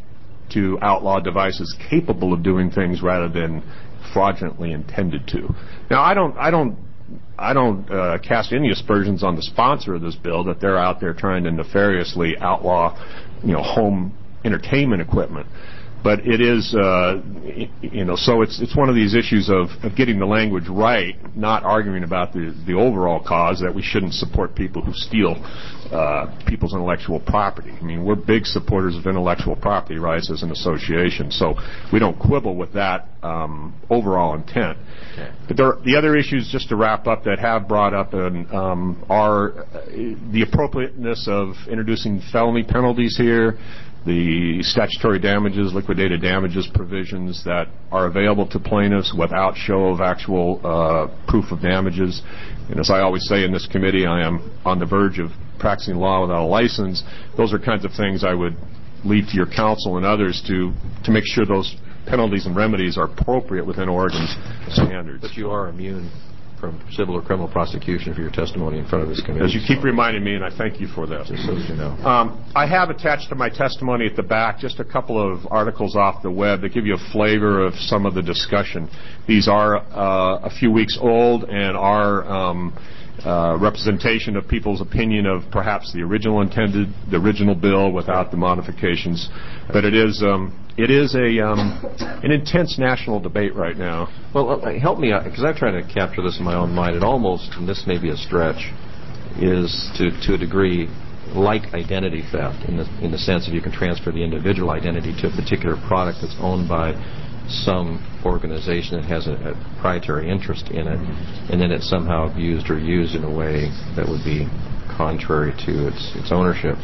S9: to outlaw devices capable of doing things rather than fraudulently intended to. Now, I don't, I don't, I don't uh, cast any aspersions on the sponsor of this bill that they're out there trying to nefariously outlaw, you know, home entertainment equipment. But it is, uh, you know, so it's it's one of these issues of, of getting the language right, not arguing about the, the overall cause that we shouldn't support people who steal uh, people's intellectual property. I mean, we're big supporters of intellectual property rights as an association, so we don't quibble with that um, overall intent. Okay. But there, the other issues, just to wrap up, that have brought up and, um, are the appropriateness of introducing felony penalties here, the statutory damages, liquidated damages provisions that are available to plaintiffs without show of actual uh, proof of damages. And as I always say in this committee, I am on the verge of practicing law without a license. Those are kinds of things I would leave to your counsel and others to, to make sure those penalties and remedies are appropriate within Oregon's standards.
S2: But you are immune from civil or criminal prosecution for your testimony in front of this committee.
S9: As you keep reminding me, and I thank you for that.
S2: Just so you know.
S9: Um, I have attached to my testimony at the back just a couple of articles off the web that give you a flavor of some of the discussion. These are uh, a few weeks old and are um, uh, representation of people's opinion of perhaps the original intended, the original bill without the modifications. But it is um, it is a um, an intense national debate right now.
S2: Well, uh, help me out, because I'm trying to capture this in my own mind. It almost, and this may be a stretch, is to to a degree like identity theft in the in the sense that you can transfer the individual identity to a particular product that's owned by some organization that has a, a proprietary interest in it, and then it's somehow abused or used in a way that would be contrary to its its ownership.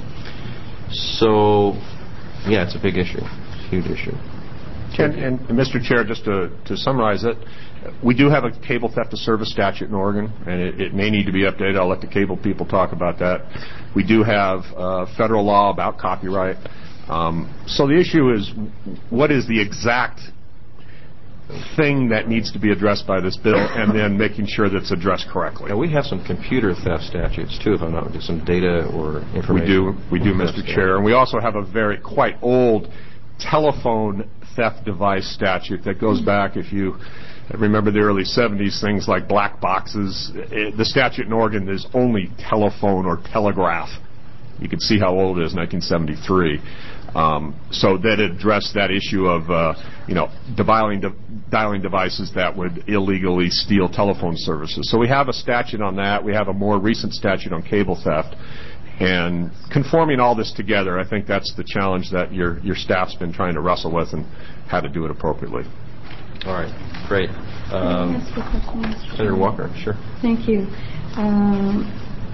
S2: So, yeah, it's a big issue, huge issue.
S9: And, and, and Mister Chair, just to, to summarize it, we do have a cable theft of service statute in Oregon, and it, it may need to be updated. I'll let the cable people talk about that. We do have uh, federal law about copyright. Um, so the issue is, what is the exact thing that needs to be addressed by this bill, and then making sure that it's addressed correctly.
S2: Now, we have some computer theft statutes, too, if I'm not mistaken, some data or information.
S9: We do, we do, Mister Chair. And we also have a very, quite old telephone theft device statute that goes back, if you remember the early seventies, things like black boxes. It, the statute in Oregon is only telephone or telegraph. You can see how old it is, nineteen seventy-three. Um, so that addressed that issue of, uh, you know, dialing, de- dialing devices that would illegally steal telephone services. So we have a statute on that. We have a more recent statute on cable theft. And conforming all this together, I think that's the challenge that your your staff's been trying to wrestle with, and how to do it appropriately.
S2: All right, great. Um,
S3: Can I ask a question, Mister
S2: Senator
S3: Chairman?
S2: Walker, sure.
S3: Thank you. Um,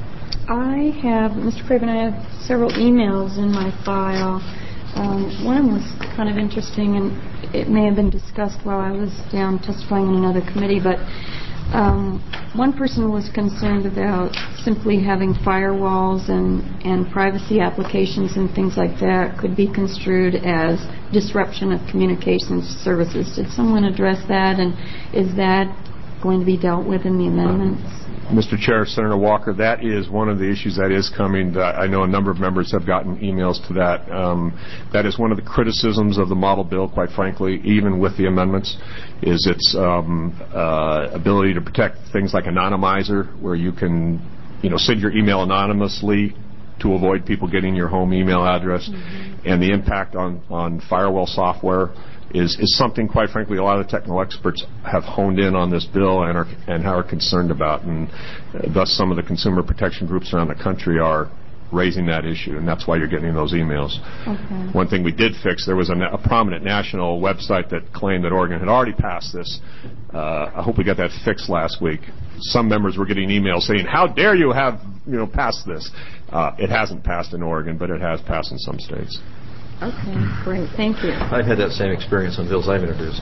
S3: I have, Mister Craven, I have several emails in my file. Um, one of them was kind of interesting, and it may have been discussed while I was down testifying in another committee, but um, one person was concerned about simply having firewalls and, and privacy applications and things like that could be construed as disruption of communications services. Did someone address that, and is that going to be dealt with in the amendments?
S9: Mister Chair, Senator Walker, that is one of the issues that is coming. That I know a number of members have gotten emails to that. Um, that is one of the criticisms of the model bill, quite frankly, even with the amendments, is its um, uh, ability to protect things like anonymizer, where you can, you know, send your email anonymously to avoid people getting your home email address. Mm-hmm. And the impact on, on firewall software is, is something, quite frankly, a lot of technical experts have honed in on this bill and are, and are concerned about. And uh, thus some of the consumer protection groups around the country are raising that issue, and that's why you're getting those emails.
S3: Okay.
S9: One thing we did fix, there was a, a prominent national website that claimed that Oregon had already passed this. Uh, I hope we got that fixed last week. Some members were getting emails saying, how dare you have, you know, passed this? Uh, it hasn't passed in Oregon, but it has passed in some states.
S3: Okay, great. Thank you.
S2: I've had that same experience on bills I've introduced.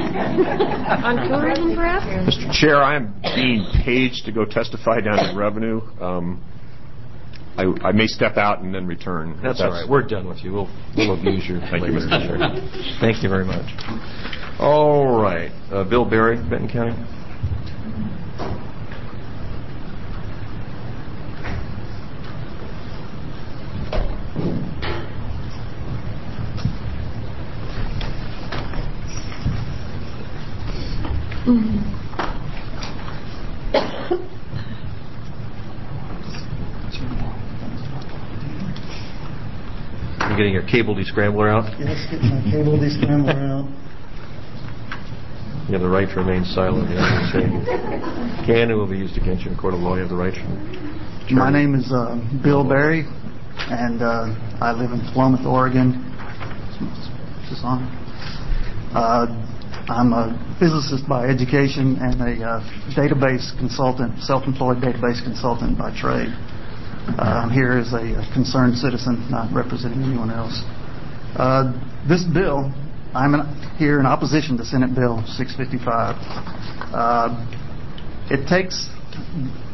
S3: On tourism, perhaps?
S9: Mister Chair, I am being paged to go testify down at Revenue. Um, I, I may step out and then return.
S2: That's, that's all right. We're done with you. We'll, we'll abuse you
S9: Thank
S2: later.
S9: you, Mister Chair.
S2: Thank you very much. All right. Uh, Bill Berry, Benton County.
S3: Mm-hmm.
S2: You're getting your cable descrambler out?
S10: Yes, get my cable descrambler out.
S2: You have the right to remain silent. You have to say can and will be used against you in court of law. You have the right to...
S10: My name is uh, Bill Berry, and uh, I live in Philomath, Oregon. Is this on? Uh, I'm a physicist by education and a uh, database consultant, self-employed database consultant by trade. Uh, I'm here as a, a concerned citizen, not representing anyone else. Uh, this bill, I'm in, here in opposition to Senate Bill six fifty-five. Uh, it takes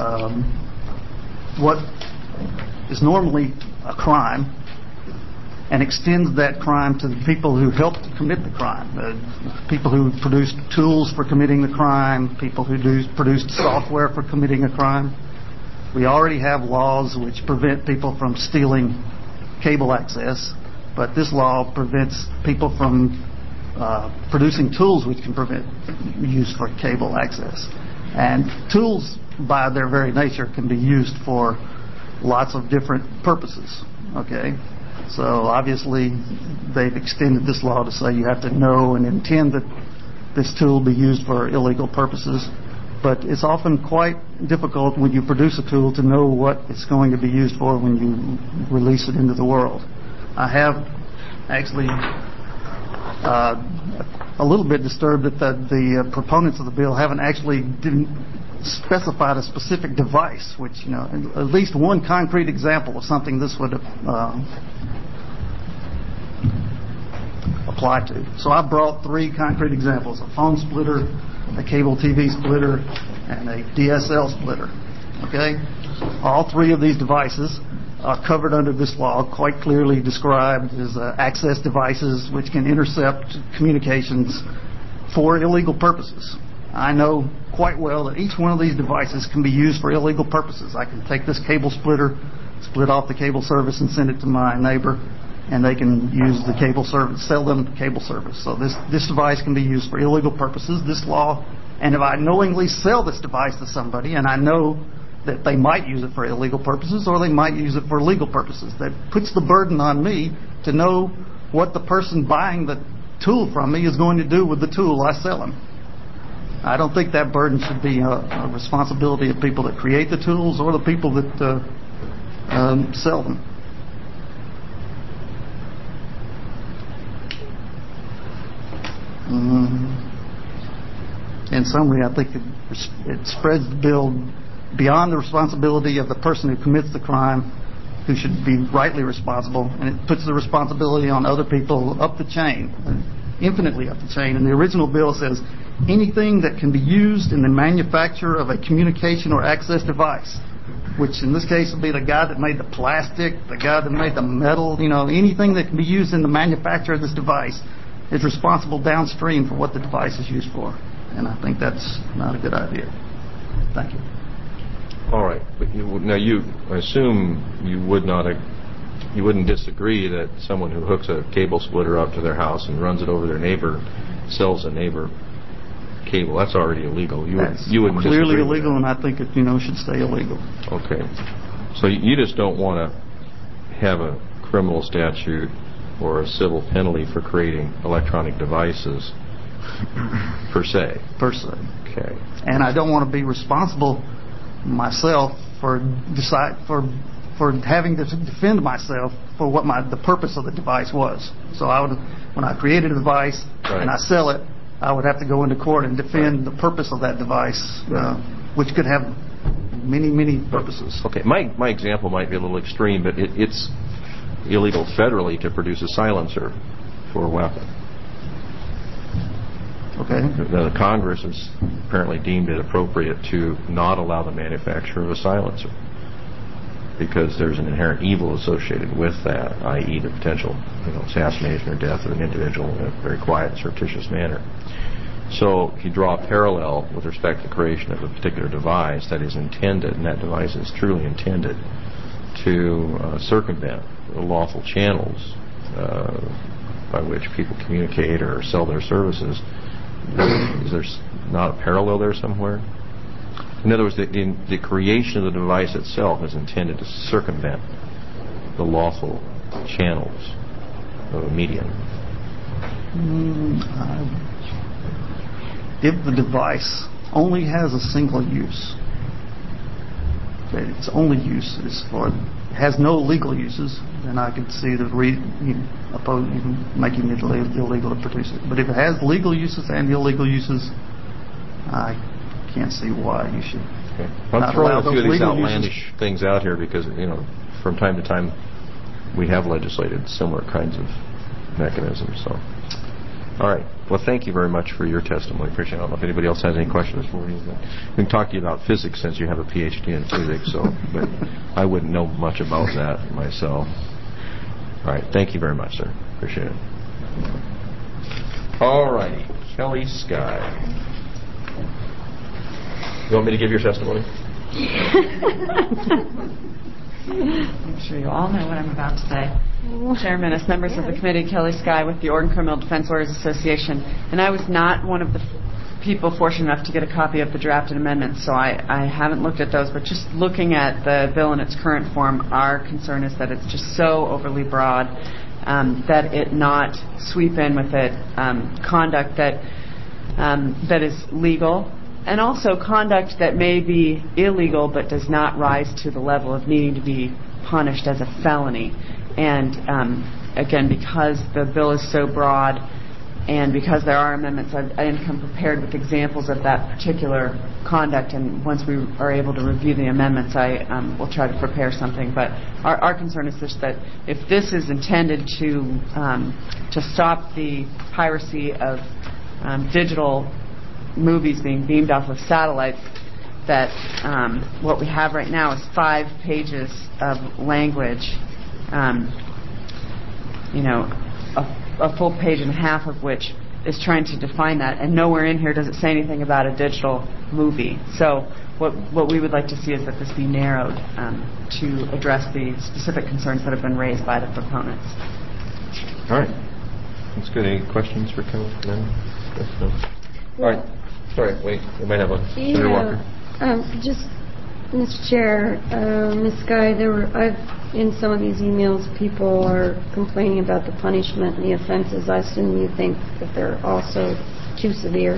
S10: um, what is normally a crime and extends that crime to the people who helped commit the crime, uh, people who produced tools for committing the crime, people who do, produced software for committing a crime. We already have laws which prevent people from stealing cable access, but this law prevents people from uh, producing tools which can prevent use for cable access. And tools, by their very nature, can be used for lots of different purposes. Okay? So obviously they've extended this law to say you have to know and intend that this tool be used for illegal purposes. But it's often quite difficult when you produce a tool to know what it's going to be used for when you release it into the world. I have actually uh, a little bit disturbed that the, the uh, proponents of the bill haven't actually didn't specified a specific device, which, you know, at least one concrete example of something this would uh, apply to. So I brought three concrete examples: a phone splitter, a cable T V splitter, and a D S L splitter. Okay? All three of these devices are covered under this law, quite clearly described as uh, access devices which can intercept communications for illegal purposes. I know quite well that each one of these devices can be used for illegal purposes. I can take this cable splitter, split off the cable service, and send it to my neighbor, and they can use the cable service, sell them the cable service. So this, this device can be used for illegal purposes, this law. And if I knowingly sell this device to somebody, and I know that they might use it for illegal purposes or they might use it for legal purposes, that puts the burden on me to know what the person buying the tool from me is going to do with the tool I sell them. I don't think that burden should be a, a responsibility of people that create the tools or the people that uh, um, sell them. Um, in summary, I think it, it spreads the bill beyond the responsibility of the person who commits the crime, who should be rightly responsible, and it puts the responsibility on other people up the chain, infinitely up the chain. And the original bill says anything that can be used in the manufacture of a communication or access device, which in this case would be the guy that made the plastic, the guy that made the metal, you know, anything that can be used in the manufacture of this device is responsible downstream for what the device is used for. And I think that's not a good idea. Thank you.
S2: All right. But you, now you I assume you would not you wouldn't disagree that someone who hooks a cable splitter up to their house and runs it over their neighbor, sells a neighbor cable, that's already illegal. You
S10: that's
S2: would, you wouldn't
S10: clearly
S2: disagree
S10: illegal,
S2: with that.
S10: And I think it, you know, should stay illegal.
S2: Okay. So you just don't want to have a criminal statute or a civil penalty for creating electronic devices per se.
S10: Per se.
S2: Okay.
S10: And I don't want to be responsible myself for decide for for having to defend myself for what my the purpose of the device was. So I would, when I created a device
S2: right.
S10: and I sell it, I would have to go into court and defend right. the purpose of that device, right. uh, which could have many, many purposes.
S2: Okay. My my example might be a little extreme, but it, it's illegal federally to produce a silencer for a weapon.
S10: Okay.
S2: The Congress has apparently deemed it appropriate to not allow the manufacture of a silencer because there's an inherent evil associated with that, that is the potential, you know, assassination or death of an individual in a very quiet, surreptitious manner. So if you draw a parallel with respect to the creation of a particular device that is intended, and that device is truly intended to uh, circumvent the lawful channels uh, by which people communicate or sell their services, is there not a parallel there somewhere? In other words, the, the, the creation of the device itself is intended to circumvent the lawful channels of a medium.
S10: Mm, uh, if the device only has a single use, that its only use is for, has no legal uses, then I could see the re, you know, oppose, you know, making it illegal to produce it. But if it has legal uses and illegal uses, I can't see why you should.
S2: Okay. I'm throwing a few of these outlandish uses. things out here because, you know, from time to time we have legislated similar kinds of mechanisms. So, all right. Well, thank you very much for your testimony. Appreciate it. I don't know if anybody else has any questions for you. We can talk to you about physics since you have a P H D in physics, so but I wouldn't know much about that myself. All right. Thank you very much, sir. Appreciate it. All righty. Kelly Sky. You want me to give your testimony?
S6: I'm sure you all know what I'm about to say. Chairman, as members of the committee, Kelly Sky with the Oregon Criminal Defense Lawyers Association. And I was not one of the f- people fortunate enough to get a copy of the drafted amendments, so I, I haven't looked at those. But just looking at the bill in its current form, our concern is that it's just so overly broad um, that it not sweep in with it um, conduct that um, that is legal, and also conduct that may be illegal but does not rise to the level of needing to be punished as a felony. And um, again, because the bill is so broad and because there are amendments, I, I didn't come prepared with examples of that particular conduct, and once we are able to review the amendments, I um, will try to prepare something. But our, our concern is just that if this is intended to um, to stop the piracy of um, digital movies being beamed off of satellites, that um, what we have right now is five pages of language, um, you know, a, a full page and a half of which is trying to define that, and nowhere in here does it say anything about a digital movie. So what what we would like to see is that this be narrowed um, to address the specific concerns that have been raised by the proponents.
S2: All right. That's good. Any questions for Kelly? No? Yes, no? All right. Sorry, wait. We might have one. Senator Walker.
S3: Um, just, Mister Chair, uh, Miz Sky, there were, I've, in some of these emails, people are complaining about the punishment and the offenses. I assume you think that they're also too severe.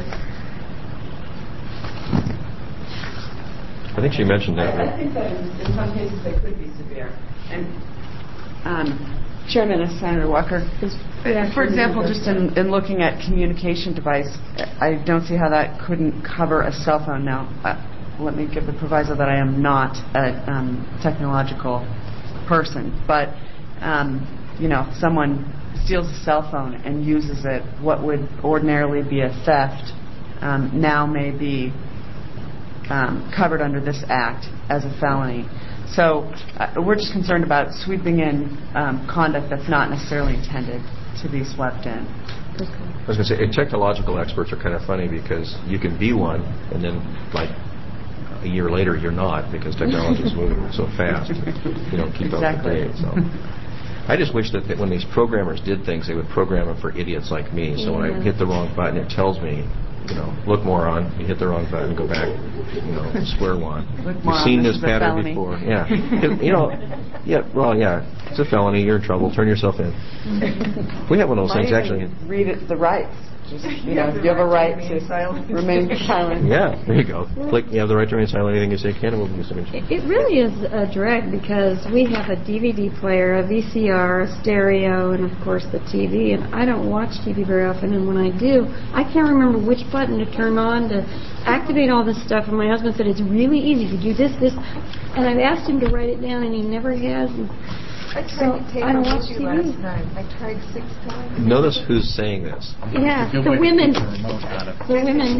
S2: I think she mentioned that.
S6: I, I think that in, in some cases they could be severe. And um, Chairman, as Senator Walker, for example, just in, in looking at communication device, I don't see how that couldn't cover a cell phone. Now, uh, let me give the proviso that I am not a um, technological person, but um, you know, if someone steals a cell phone and uses it, what would ordinarily be a theft um, now may be um, covered under this act as a felony. So uh, we're just concerned about sweeping in um, conduct that's not necessarily intended to be swept in.
S2: I was going to say, technological experts are kind of funny because you can be one, and then, like, a year later you're not, because technology is moving so fast. You don't keep
S6: Exactly.
S2: up to date. So I just wish that, that when these programmers did things, they would program them for idiots like me. So when I hit the wrong button, it tells me, you know, look, moron, you hit the wrong button, go back, you know, square one.
S6: Look,
S2: You've
S6: moron,
S2: seen
S6: this
S2: this
S6: is a
S2: pattern
S6: felony.
S2: before. Yeah. You know, yeah, well, yeah, it's a felony, you're in trouble, turn yourself in. We have one of those
S6: Might
S2: things, actually.
S6: even read it the rights. Just, you know, you have a right to remain silent.
S2: Yeah, there you go. Click, you have the right to remain silent. Anything you say can, and we'll give you some
S3: It, it really is a drag because we have a D V D player, a V C R, a stereo, and of course the T V. And I don't watch T V very often, and when I do, I can't remember which button to turn on to activate all this stuff. And my husband said it's really easy to do this, this, and I've asked him to write it down, and he never has. And
S1: I tried
S3: so
S1: to take
S3: I
S1: a
S3: don't watch
S1: movie
S3: T V.
S1: last night. I tried six times.
S2: Notice who's saying this.
S3: Yeah, the women. The women.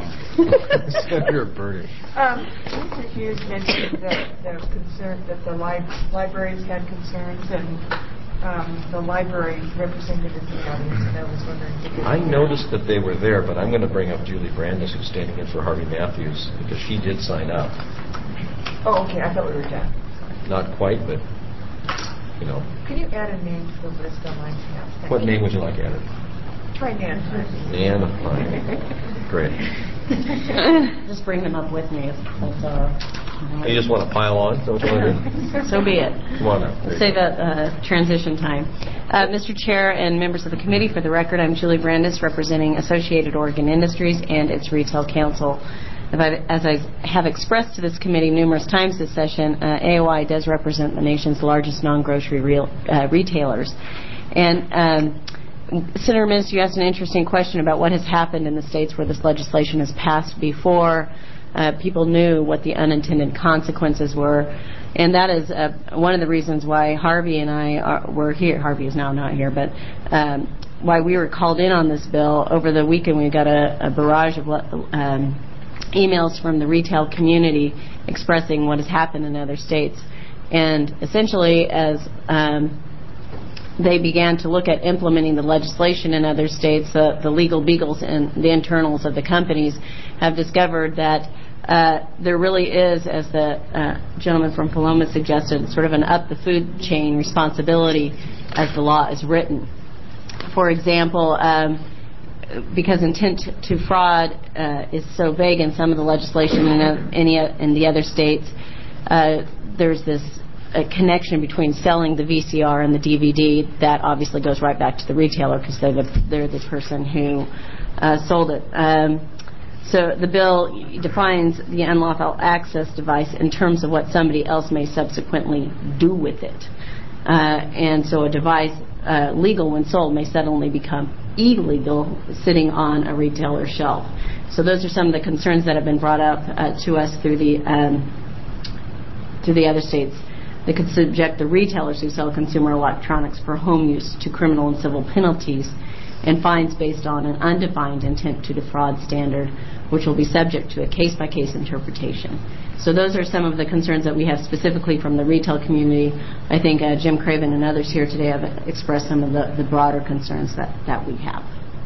S2: Senator Burdick.
S1: Um, Mister Hughes mentioned that the concern that the li- libraries had concerns, and um, the library representative in the audience, and I was wondering if you
S2: I noticed that they were there, but I'm going to bring up Julie Brandis, who's standing in for Harvey Matthews, because she did sign up.
S1: Oh, okay. I thought we were done.
S2: Not quite, but, you know.
S1: Can you add a name to the list on my tabs? Thank
S2: What
S1: you.
S2: name would you like added?
S1: Try Nan.
S2: Nan Fine. Great.
S11: Just bring them up with me. If, if, uh,
S2: You just want to pile on? Is that what you want to do?
S11: so be it.
S2: Come on up. There you
S11: Save
S2: go.
S11: that uh, transition time. Uh, Mister Chair and members of the committee, for the record, I'm Julie Brandis, representing Associated Oregon Industries and its Retail Council. As I have expressed to this committee numerous times this session, uh, A O I does represent the nation's largest non-grocery real, uh, retailers. And um, Senator Minnis, you asked an interesting question about what has happened in the states where this legislation has passed before. Uh, people knew what the unintended consequences were. And that is uh, one of the reasons why Harvey and I are, were here. Harvey is now not here, but um, why we were called in on this bill. Over the weekend, we got a, a barrage of um, emails from the retail community expressing what has happened in other states. And essentially, as um, they began to look at implementing the legislation in other states, uh, the legal beagles and the internals of the companies have discovered that uh, there really is, as the uh, gentleman from Paloma suggested, sort of an up-the-food chain responsibility as the law is written. For example, um, because intent to fraud uh, is so vague in some of the legislation in, uh, any, in the other states, uh, there's this a connection between selling the V C R and the D V D that obviously goes right back to the retailer because they're the, they're the person who uh, sold it. Um, so the bill defines the unlawful access device in terms of what somebody else may subsequently do with it. Uh, and so a device, uh, legal when sold, may suddenly become illegal sitting on a retailer's shelf. So those are some of the concerns that have been brought up uh, to us through the um, through the other states. That could subject the retailers who sell consumer electronics for home use to criminal and civil penalties and fines based on an undefined intent to defraud standard, which will be subject to a case-by-case interpretation. So those are some of the concerns that we have specifically from the retail community. I think uh, Jim Craven and others here today have expressed some of the, the broader concerns that, that we have.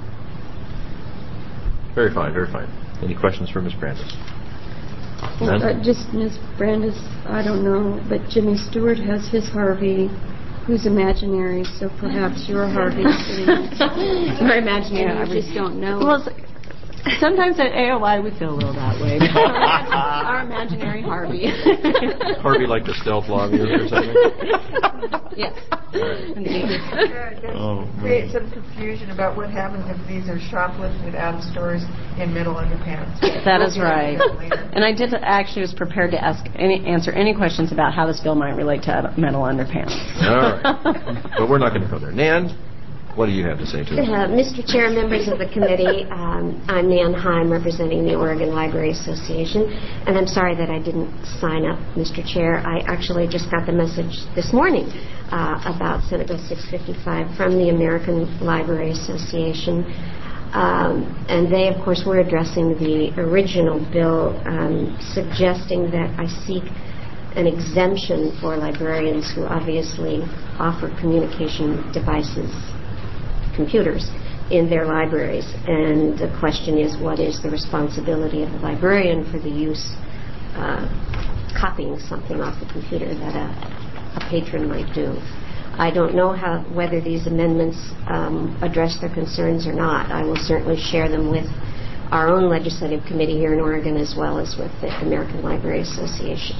S2: Very fine, very fine. Any questions for Miz Brandis?
S3: Well, uh, just Miz Brandis, I don't know, but Jimmy Stewart has his Harvey, who's imaginary, so perhaps your Harvey is sitting next.
S11: We're imaginary.
S3: And you just don't know.
S11: Well, sometimes at A O I we feel a little that way. Our imaginary Harvey.
S2: Harvey like the stealth lobby or something?
S11: Yes.
S1: Right.
S2: Oh,
S1: create some confusion about what happens if these are shoplifted out of stores in middle underpants.
S11: That is right. And I did actually was prepared to ask any answer any questions about how this bill might relate to metal underpants.
S2: All right. But we're not going to go there. Nan, what do you have to say to us?
S12: Uh, Mister Chair, members of the committee, um, I'm Nan Heim, representing the Oregon Library Association, and I'm sorry that I didn't sign up, Mister Chair. I actually just got the message this morning uh, about Senate Bill six fifty-five from the American Library Association. Um, and they, of course, were addressing the original bill, um, suggesting that I seek an exemption for librarians who obviously offer communication devices, computers, in their libraries. And the question is, what is the responsibility of the librarian for the use, uh, copying something off the computer that a, a patron might do? I don't know how whether these amendments um, address their concerns or not. I will certainly share them with our own legislative committee here in Oregon as well as with the American Library Association.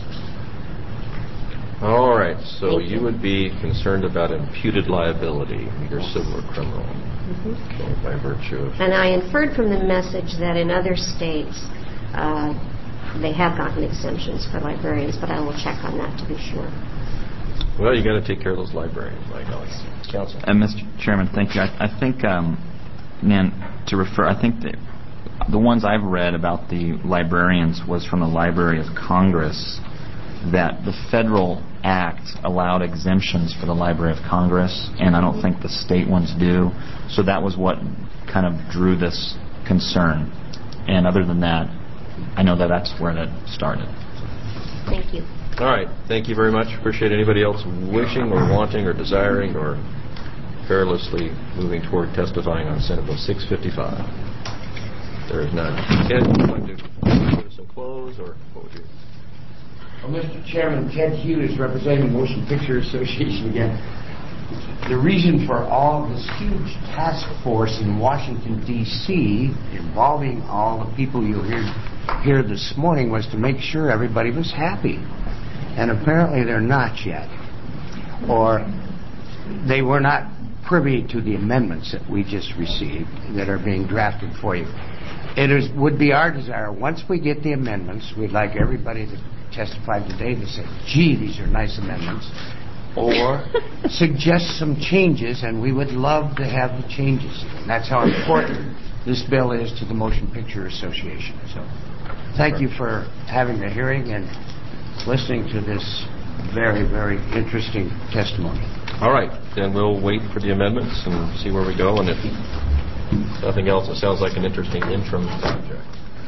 S2: All right, so
S12: Thank
S2: you.
S12: you
S2: would be concerned about imputed liability, either civil or criminal,
S12: Mm-hmm.
S2: okay, by virtue of...
S12: And I inferred from the message that in other states uh, they have gotten exemptions for librarians, but I will check on that to be sure.
S2: Well, you got to take care of those librarians, my colleagues. Counsel.
S5: And Mister Chairman, thank you. I, I think, um, Nan, to refer, I think that the ones I've read about the librarians was from the Library of Congress, that the federal act allowed exemptions for the Library of Congress, and I don't think the state ones do. So that was what kind of drew this concern. And other than that, I know that that's where that started.
S12: Thank you.
S2: All right, thank you very much. Appreciate anybody else wishing or wanting or desiring or perilously moving toward testifying on Senate Bill six fifty-five. There is none. Ted, would you like to give us some close, or what would you...
S8: Well, Mister Chairman, Ted Hughes, representing the Motion Picture Association again. The reason for all this huge task force in Washington, D C, involving all the people you heard here this morning, was to make sure everybody was happy. And apparently they're not yet. Or they were not privy to the amendments that we just received that are being drafted for you. It is, would be our desire, once we get the amendments, we'd like everybody to testify today to say, gee, these are nice amendments, or suggest some changes, and we would love to have the changes. And that's how important this bill is to the Motion Picture Association. So thank you for having the hearing and listening to this very, very interesting testimony.
S2: All right, then we'll wait for the amendments and see where we go, and if nothing else, it sounds like an interesting interim project,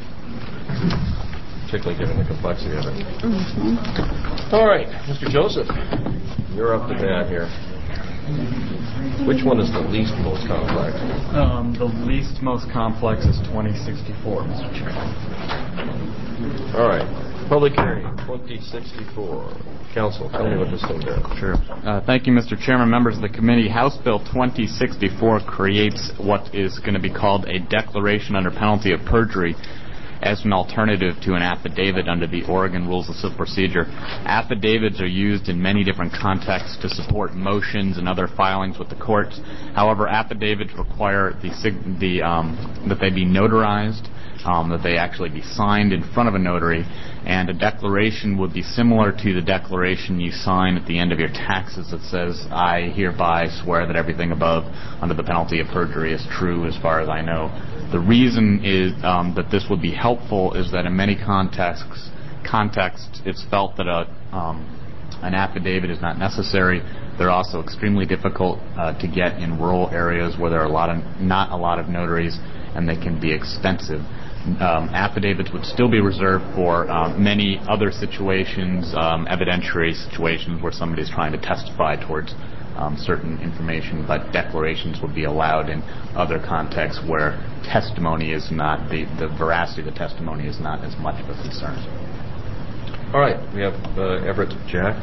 S2: particularly given the complexity of it. Mm-hmm. All right, Mister Joseph, you're up to bat here. Which one is the least most complex?
S13: Um, the least most complex is twenty sixty-four, Mister Chairman.
S2: All right. Public hearing, twenty sixty-four. Council, tell me what this thing does.
S13: Sure. Uh, thank you, Mister Chairman, members of the committee. House Bill twenty sixty-four creates what is going to be called a declaration under penalty of perjury as an alternative to an affidavit under the Oregon Rules of Civil Procedure. Affidavits are used in many different contexts to support motions and other filings with the courts. However, affidavits require the, sig- the um, that they be notarized, um, that they actually be signed in front of a notary, and a declaration would be similar to the declaration you sign at the end of your taxes that says, I hereby swear that everything above under the penalty of perjury is true as far as I know. The reason is um, that this would be helpful is that in many contexts, contexts it's felt that a, um, an affidavit is not necessary. They're also extremely difficult uh, to get in rural areas where there are a lot of, not a lot of notaries, and they can be expensive. Um, affidavits would still be reserved for um, many other situations, um, evidentiary situations where somebody's trying to testify towards um, certain information, but declarations would be allowed in other contexts where testimony is not, the, the veracity of the testimony is not as much of a concern.
S2: All right, we have uh, Everett Jack.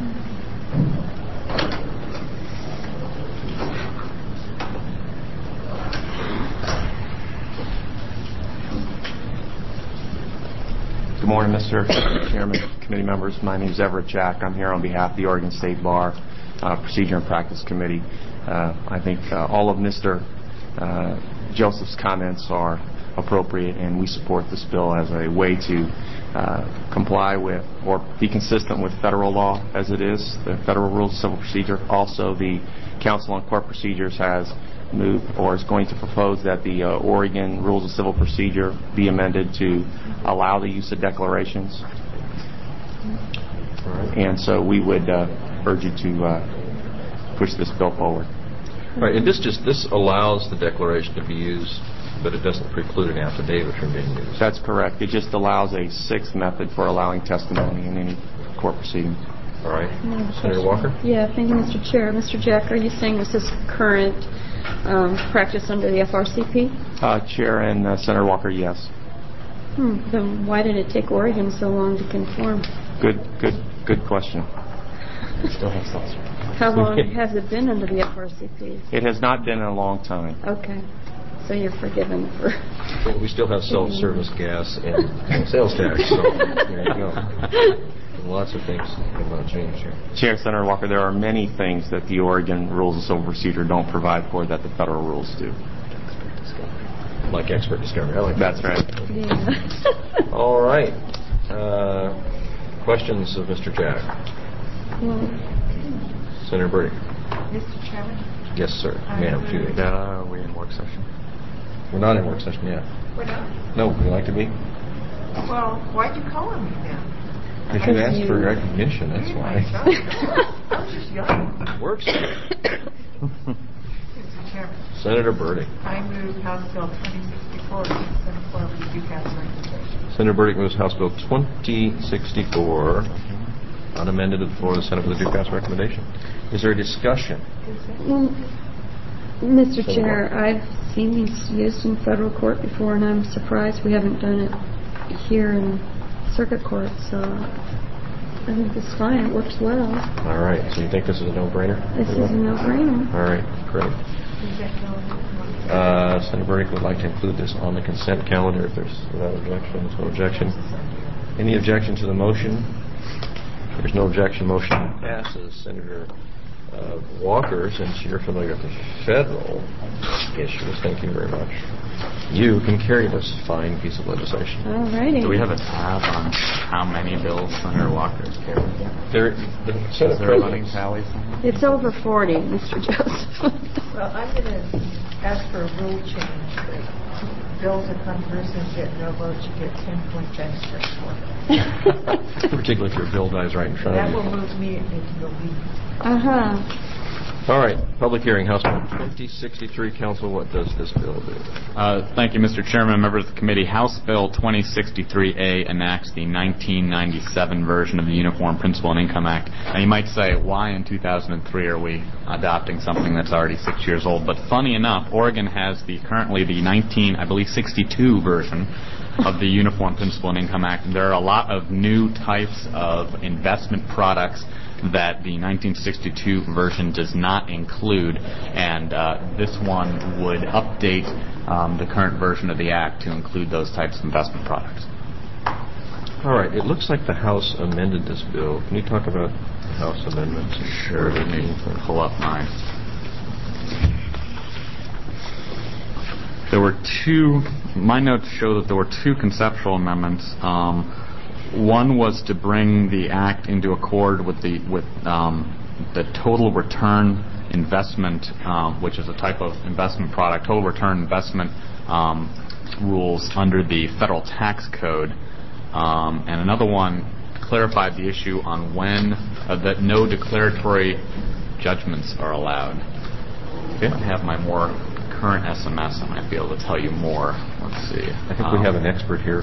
S14: Good morning, Mister Chairman, committee members. My name is Everett Jack. I'm here on behalf of the Oregon State Bar uh, Procedure and Practice Committee. Uh, I think uh, all of Mister Uh, Joseph's comments are appropriate, and we support this bill as a way to uh, comply with or be consistent with federal law as it is, the Federal Rules of Civil Procedure. Also, the Council on Court Procedures has moved or is going to propose that the uh, Oregon Rules of Civil Procedure be amended to allow the use of declarations. Right. And so we would uh, urge you to uh, push this bill forward.
S2: Right, and this just this allows the declaration to be used, but it doesn't preclude an affidavit from being used.
S14: That's correct. It just allows a sixth method for allowing testimony in any court proceeding.
S2: All right. Senator Walker?
S3: Yeah, thank you, Mister Chair. Mister Jack, are you saying this is current um, practice under the F R C P?
S14: Uh, Chair and uh, Senator Walker, yes.
S3: Hmm. Then why did it take Oregon so long to conform?
S14: Good, good, good question.
S2: Still have thoughts.
S3: How long has it been under the F R C P?
S14: It has not been in a long time.
S3: Okay. So you're forgiven for...
S2: Well, we still have self-service gas and sales tax, so there you go. Lots of things have not changed here.
S14: Chair, Senator Walker, there are many things that the Oregon Rules of Civil Procedure don't provide for that the federal rules do.
S2: Like expert discovery. I like
S14: That's
S2: that.
S14: right.
S3: Yeah.
S2: All right. Uh, questions of Mister Jack?
S3: Well,
S2: Senator Burdick.
S1: Mister Chairman?
S2: Yes, sir. Ma'am, to you.
S13: Uh, are we in work session?
S2: We're not in work session yet.
S1: We're not?
S2: No, would you like to be?
S1: Well, why'd you call on me then?
S2: Because you asked for recognition, that's why.
S1: I was just young.
S2: Works.
S1: Mister Chairman.
S2: Senator Burdick.
S1: I move House Bill twenty sixty-four, Senate forward with due pass recommendation.
S2: Senator Burdick moves House Bill twenty sixty-four, unamended to the floor of the Senate with a due pass recommendation. Is there a discussion?
S3: well, Mister Chair, I've seen these used in federal court before, and I'm surprised we haven't done it here in circuit court, so I think this is fine. It works well.
S2: All right. So you think this is a no-brainer?
S3: This is a no-brainer.
S2: All right. Great. Uh, Senator Burdick would like to include this on the consent calendar if there's without objection. There's no objection. Any objection to the motion? If there's no objection, motion passes. Senator uh, Walker, since you're familiar with the federal issues, thank you very much. You can carry this fine piece of legislation.
S3: All righty.
S5: Do we have a tab on how many bills Senator Walker has carried?
S2: There, the Senate
S5: Is there a running tally somewhere?
S3: It's over forty, Mister Joseph.
S1: Well, I'm going to ask for a rule change that bills that come first and get no votes, you get ten points extra for.
S2: Particularly if your bill dies right in front
S1: That
S2: of you.
S1: will move me into the lead.
S3: Uh-huh.
S2: All right, public hearing, House Bill twenty sixty-three. Council, what does this bill do?
S13: Uh, thank you, Mister Chairman, members of the committee. House Bill twenty sixty-three A enacts the nineteen ninety-seven version of the Uniform Principal and Income Act. And you might say, why in two thousand three are we adopting something that's already six years old? But funny enough, Oregon has the currently the nineteen, I believe, sixty-two version of the Uniform Principal and Income Act. And there are a lot of new types of investment products that the nineteen sixty-two version does not include, and uh, this one would update um, the current version of the Act to include those types of investment products.
S2: All right, it looks like the House amended this bill. Can you talk about House amendments?
S13: Sure, let me pull up mine. There were two, my notes show that there were two conceptual amendments. Um, One was to bring the act into accord with the with um, the total return investment, um, which is a type of investment product, total return investment um, rules under the federal tax code. Um, and another one clarified the issue on when uh, that no declaratory judgments are allowed. If I have my more current S M S, I might be able to tell you more. Let's see.
S2: I think
S13: um,
S2: we have an expert here.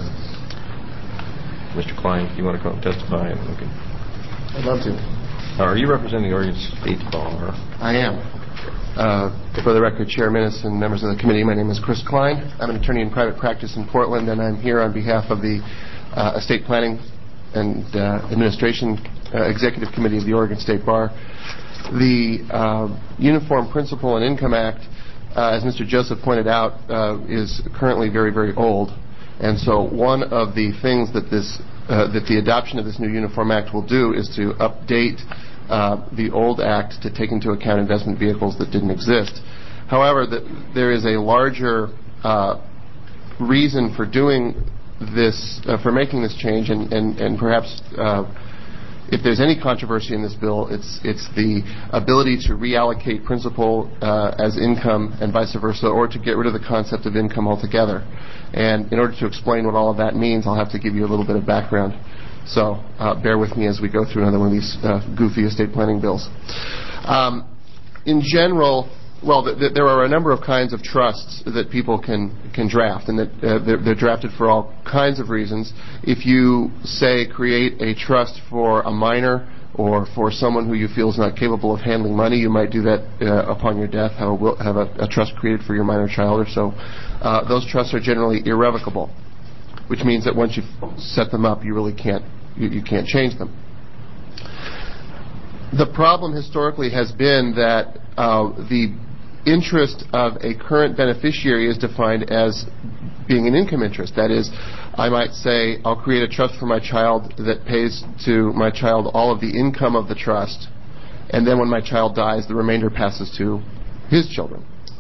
S2: Mister Klein, if you want to come and testify. Okay.
S15: I'd love to.
S2: Uh, are you representing the Oregon State Bar?
S15: I am. Uh, for the record, Chair Minnis and members of the committee, my name is Chris Klein. I'm an attorney in private practice in Portland, and I'm here on behalf of the uh, Estate Planning and uh, Administration uh, Executive Committee of the Oregon State Bar. The uh, Uniform Principal and Income Act, uh, as Mister Joseph pointed out, uh, is currently very, very old. And so one of the things that this uh, that the adoption of this new Uniform Act will do is to update uh, the old act to take into account investment vehicles that didn't exist. However, the, there is a larger uh, reason for doing this, uh, for making this change, and, and, and perhaps uh, if there's any controversy in this bill, it's it's the ability to reallocate principal uh, as income and vice versa, or to get rid of the concept of income altogether. And in order to explain what all of that means, I'll have to give you a little bit of background. So uh, bear with me as we go through another one of these uh, goofy estate planning bills. Um, in general, well, th- th- there are a number of kinds of trusts that people can can draft, and that uh, they're, they're drafted for all kinds of reasons. If you, say, create a trust for a minor or for someone who you feel is not capable of handling money, you might do that uh, upon your death, have, a, will, have a, a trust created for your minor child or so. Uh, those trusts are generally irrevocable, which means that once you've set them up, you really can't you, you can't change them. The problem historically has been that uh, the interest of a current beneficiary is defined as being an income interest. That is, I might say, I'll create a trust for my child that pays to my child all of the income of the trust, and then when my child dies, the remainder passes to his children.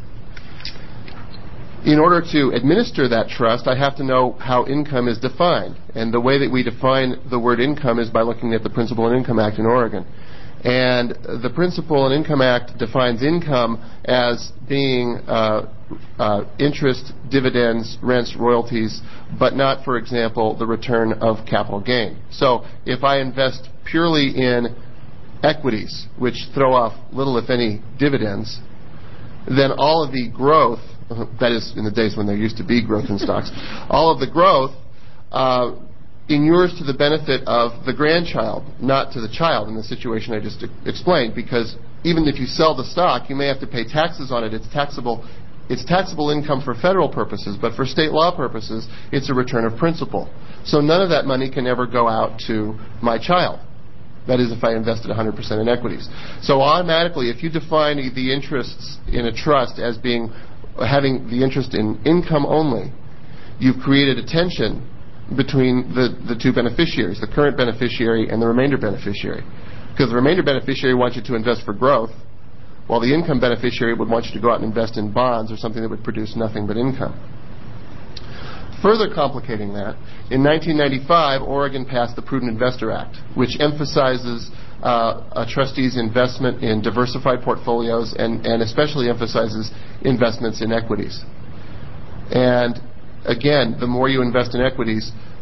S15: In order to administer that trust, I have to know how income is defined. And the way that we define the word income is by looking at the Principal and Income Act in Oregon. And the Principal and Income Act defines income as being uh, uh, interest, dividends, rents, royalties, but not, for example, the return of capital gain. So if I invest purely in equities, which throw off little, if any, dividends, then all of the growth, that is in the days when there used to be growth in stocks, all of the growth uh, inures to the benefit of the grandchild, not to the child in the situation I just explained, because even if you sell the stock, you may have to pay taxes on it. It's taxable, it's taxable income for federal purposes, but for state law purposes, it's a return of principal. So none of that money can ever go out to my child. That is, if I invested one hundred percent in equities. So automatically, if you define the interests in a trust as being having the interest in income only, you've created a tension between the, the two beneficiaries, the current beneficiary and the remainder beneficiary. Because the remainder beneficiary wants you to invest for growth, while the income beneficiary would want you to go out and invest in bonds or something that would produce nothing but income. Further complicating that, in nineteen ninety-five, Oregon passed the Prudent Investor Act, which emphasizes uh, a trustee's investment in diversified portfolios and, and especially emphasizes investments in equities. And again, the more you invest in equities,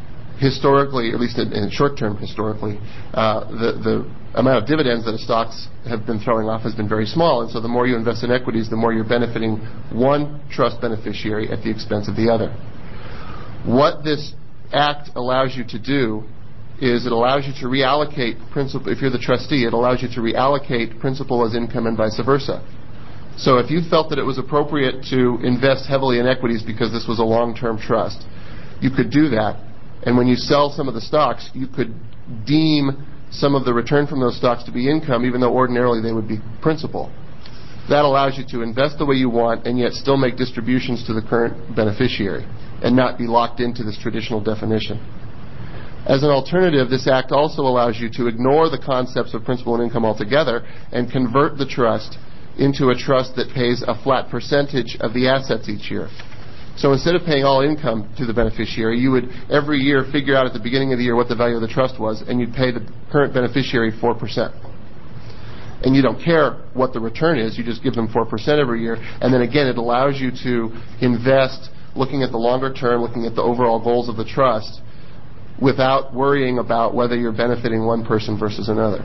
S15: historically, at least in, in short term historically, uh, the, the amount of dividends that the stocks have been throwing off has been very small. And so the more you invest in equities, the more you're benefiting one trust beneficiary at the expense of the other. What this act allows you to do is it allows you to reallocate principal. If you're the trustee, it allows you to reallocate principal as income and vice versa. So if you felt that it was appropriate to invest heavily in equities because this was a long-term trust, you could do that. And when you sell some of the stocks, you could deem some of the return from those stocks to be income, even though ordinarily they would be principal. That allows you to invest the way you want and yet still make distributions to the current beneficiary and not be locked into this traditional definition. As an alternative, this act also allows you to ignore the concepts of principal and income altogether and convert the trust into a trust that pays a flat percentage of the assets each year. So instead of paying all income to the beneficiary, you would every year figure out at the beginning of the year what the value of the trust was, and you'd pay the current beneficiary four percent. And you don't care what the return is, you just give them four percent every year, and then again it allows you to invest looking at the longer term, looking at the overall goals of the trust, without worrying about whether you're benefiting one person versus another.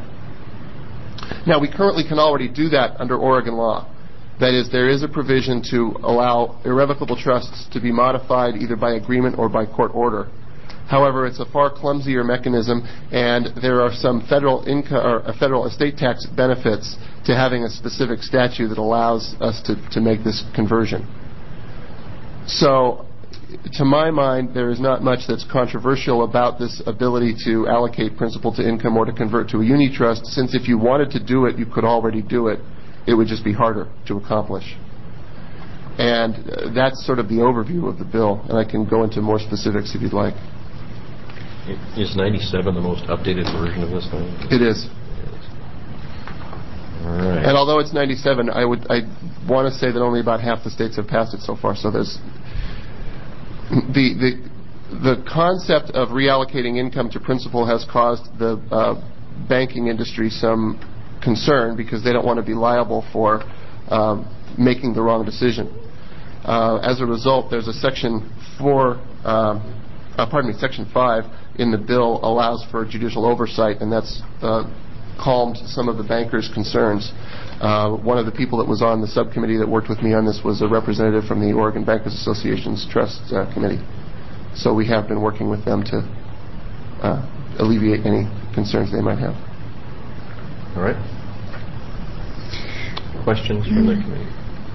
S15: Now, we currently can already do that under Oregon law. That is, there is a provision to allow irrevocable trusts to be modified either by agreement or by court order. However, it's a far clumsier mechanism, and there are some federal income or uh, federal estate tax benefits to having a specific statute that allows us to, to make this conversion. So, to my mind, there is not much that's controversial about this ability to allocate principal to income or to convert to a uni trust, since if you wanted to do it, you could already do it. It would just be harder to accomplish. And uh, that's sort of the overview of the bill, and I can go into more specifics if you'd like.
S2: Is ninety-seven the most updated version of this thing?
S15: It is.
S2: All right.
S15: And although it's ninety-seven, I would I want to say that only about half the states have passed it so far. So there's the the the concept of reallocating income to principal has caused the uh, banking industry some concern because they don't want to be liable for um, making the wrong decision. Uh, as a result, there's a section four, um, uh, pardon me, section five in the bill allows for judicial oversight, and that's uh, calmed some of the bankers' concerns. Uh, one of the people that was on the subcommittee that worked with me on this was a representative from the Oregon Bankers Association's Trust uh, Committee. So we have been working with them to uh, alleviate any concerns they might have.
S2: All right. Questions from the committee?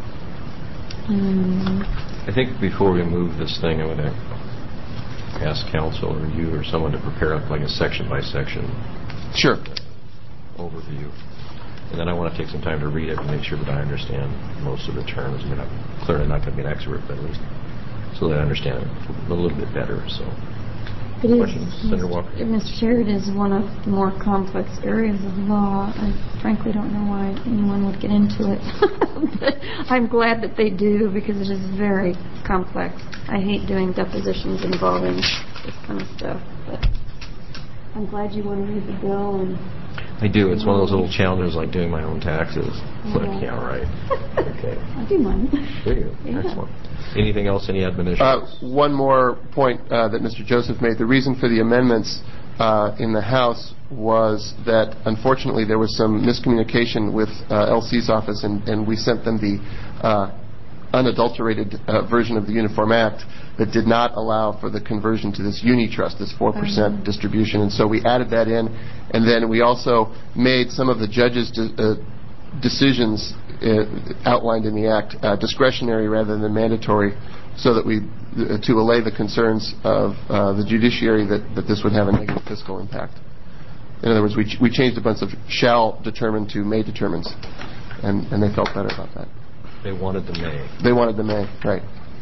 S3: Mm.
S2: I think before we move this thing, I'm going to ask counsel or you or someone to prepare up like a section by section
S15: sure
S2: overview. And then I want to take some time to read it and make sure that I understand most of the terms. I mean, I'm clearly not going to be an expert, but at least so that I understand it a little bit better. So,
S3: it
S2: questions,
S3: is,
S2: Senator Walker?
S3: Mister Chair, it is one of the more complex areas of law. I frankly don't know why anyone would get into it. But I'm glad that they do because it is very complex. I hate doing depositions involving this kind of stuff, but I'm glad you want to read the bill. And
S2: I do. It's one of those little challenges like doing my own taxes.
S3: Yeah.
S2: Like, yeah, right. Okay.
S3: I do mine.
S2: There you go.
S3: Yeah.
S2: Excellent. Anything else, any admonitions?
S15: Uh, one more point uh, that Mister Joseph made. The reason for the amendments uh, in the House was that, unfortunately, there was some miscommunication with uh, L C's office, and, and we sent them the uh, unadulterated uh, version of the Uniform Act that did not allow for the conversion to this uni trust, this four percent mm-hmm. distribution. And so we added that in, and then we also made some of the judges' de- uh, decisions uh, outlined in the Act uh, discretionary rather than mandatory, so that we uh, to allay the concerns of uh, the judiciary that, that this would have a negative fiscal impact. In other words, we ch- we changed a bunch of shall determine to may determines, and, and they felt better about that.
S2: They wanted the may.
S15: They wanted the may, right.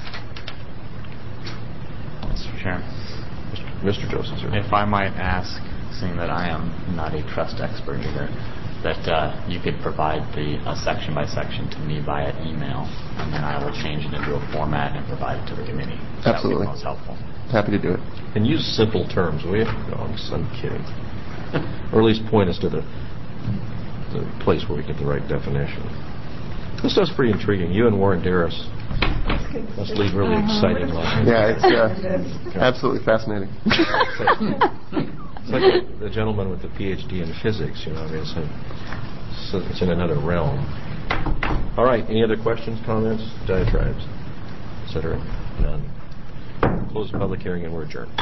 S13: Mister Chairman.
S2: Mister Joseph, sir.
S13: If I might ask, seeing that I am not a trust expert either, that uh, you could provide the uh, section by section to me via email, and then I will change it into a format and provide it to the committee.
S15: Absolutely.
S13: That would be most helpful.
S15: Happy to do it.
S2: And use simple terms, will you? No, I'm, I'm kidding. Or at least point us to the, the place where we get the right definition. This stuff's pretty intriguing. You and Warren Darris Must lead really exciting life.
S15: Yeah, it's uh, absolutely fascinating.
S2: It's like the, the gentleman with the P H D in physics, you know, I mean, it's, a, so it's in another realm. All right, any other questions, comments, diatribes, et cetera? None. Close the public hearing and we're adjourned.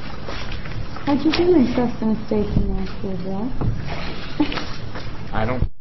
S3: How'd you do in trust and estate in Nashville, Bill?
S13: I don't...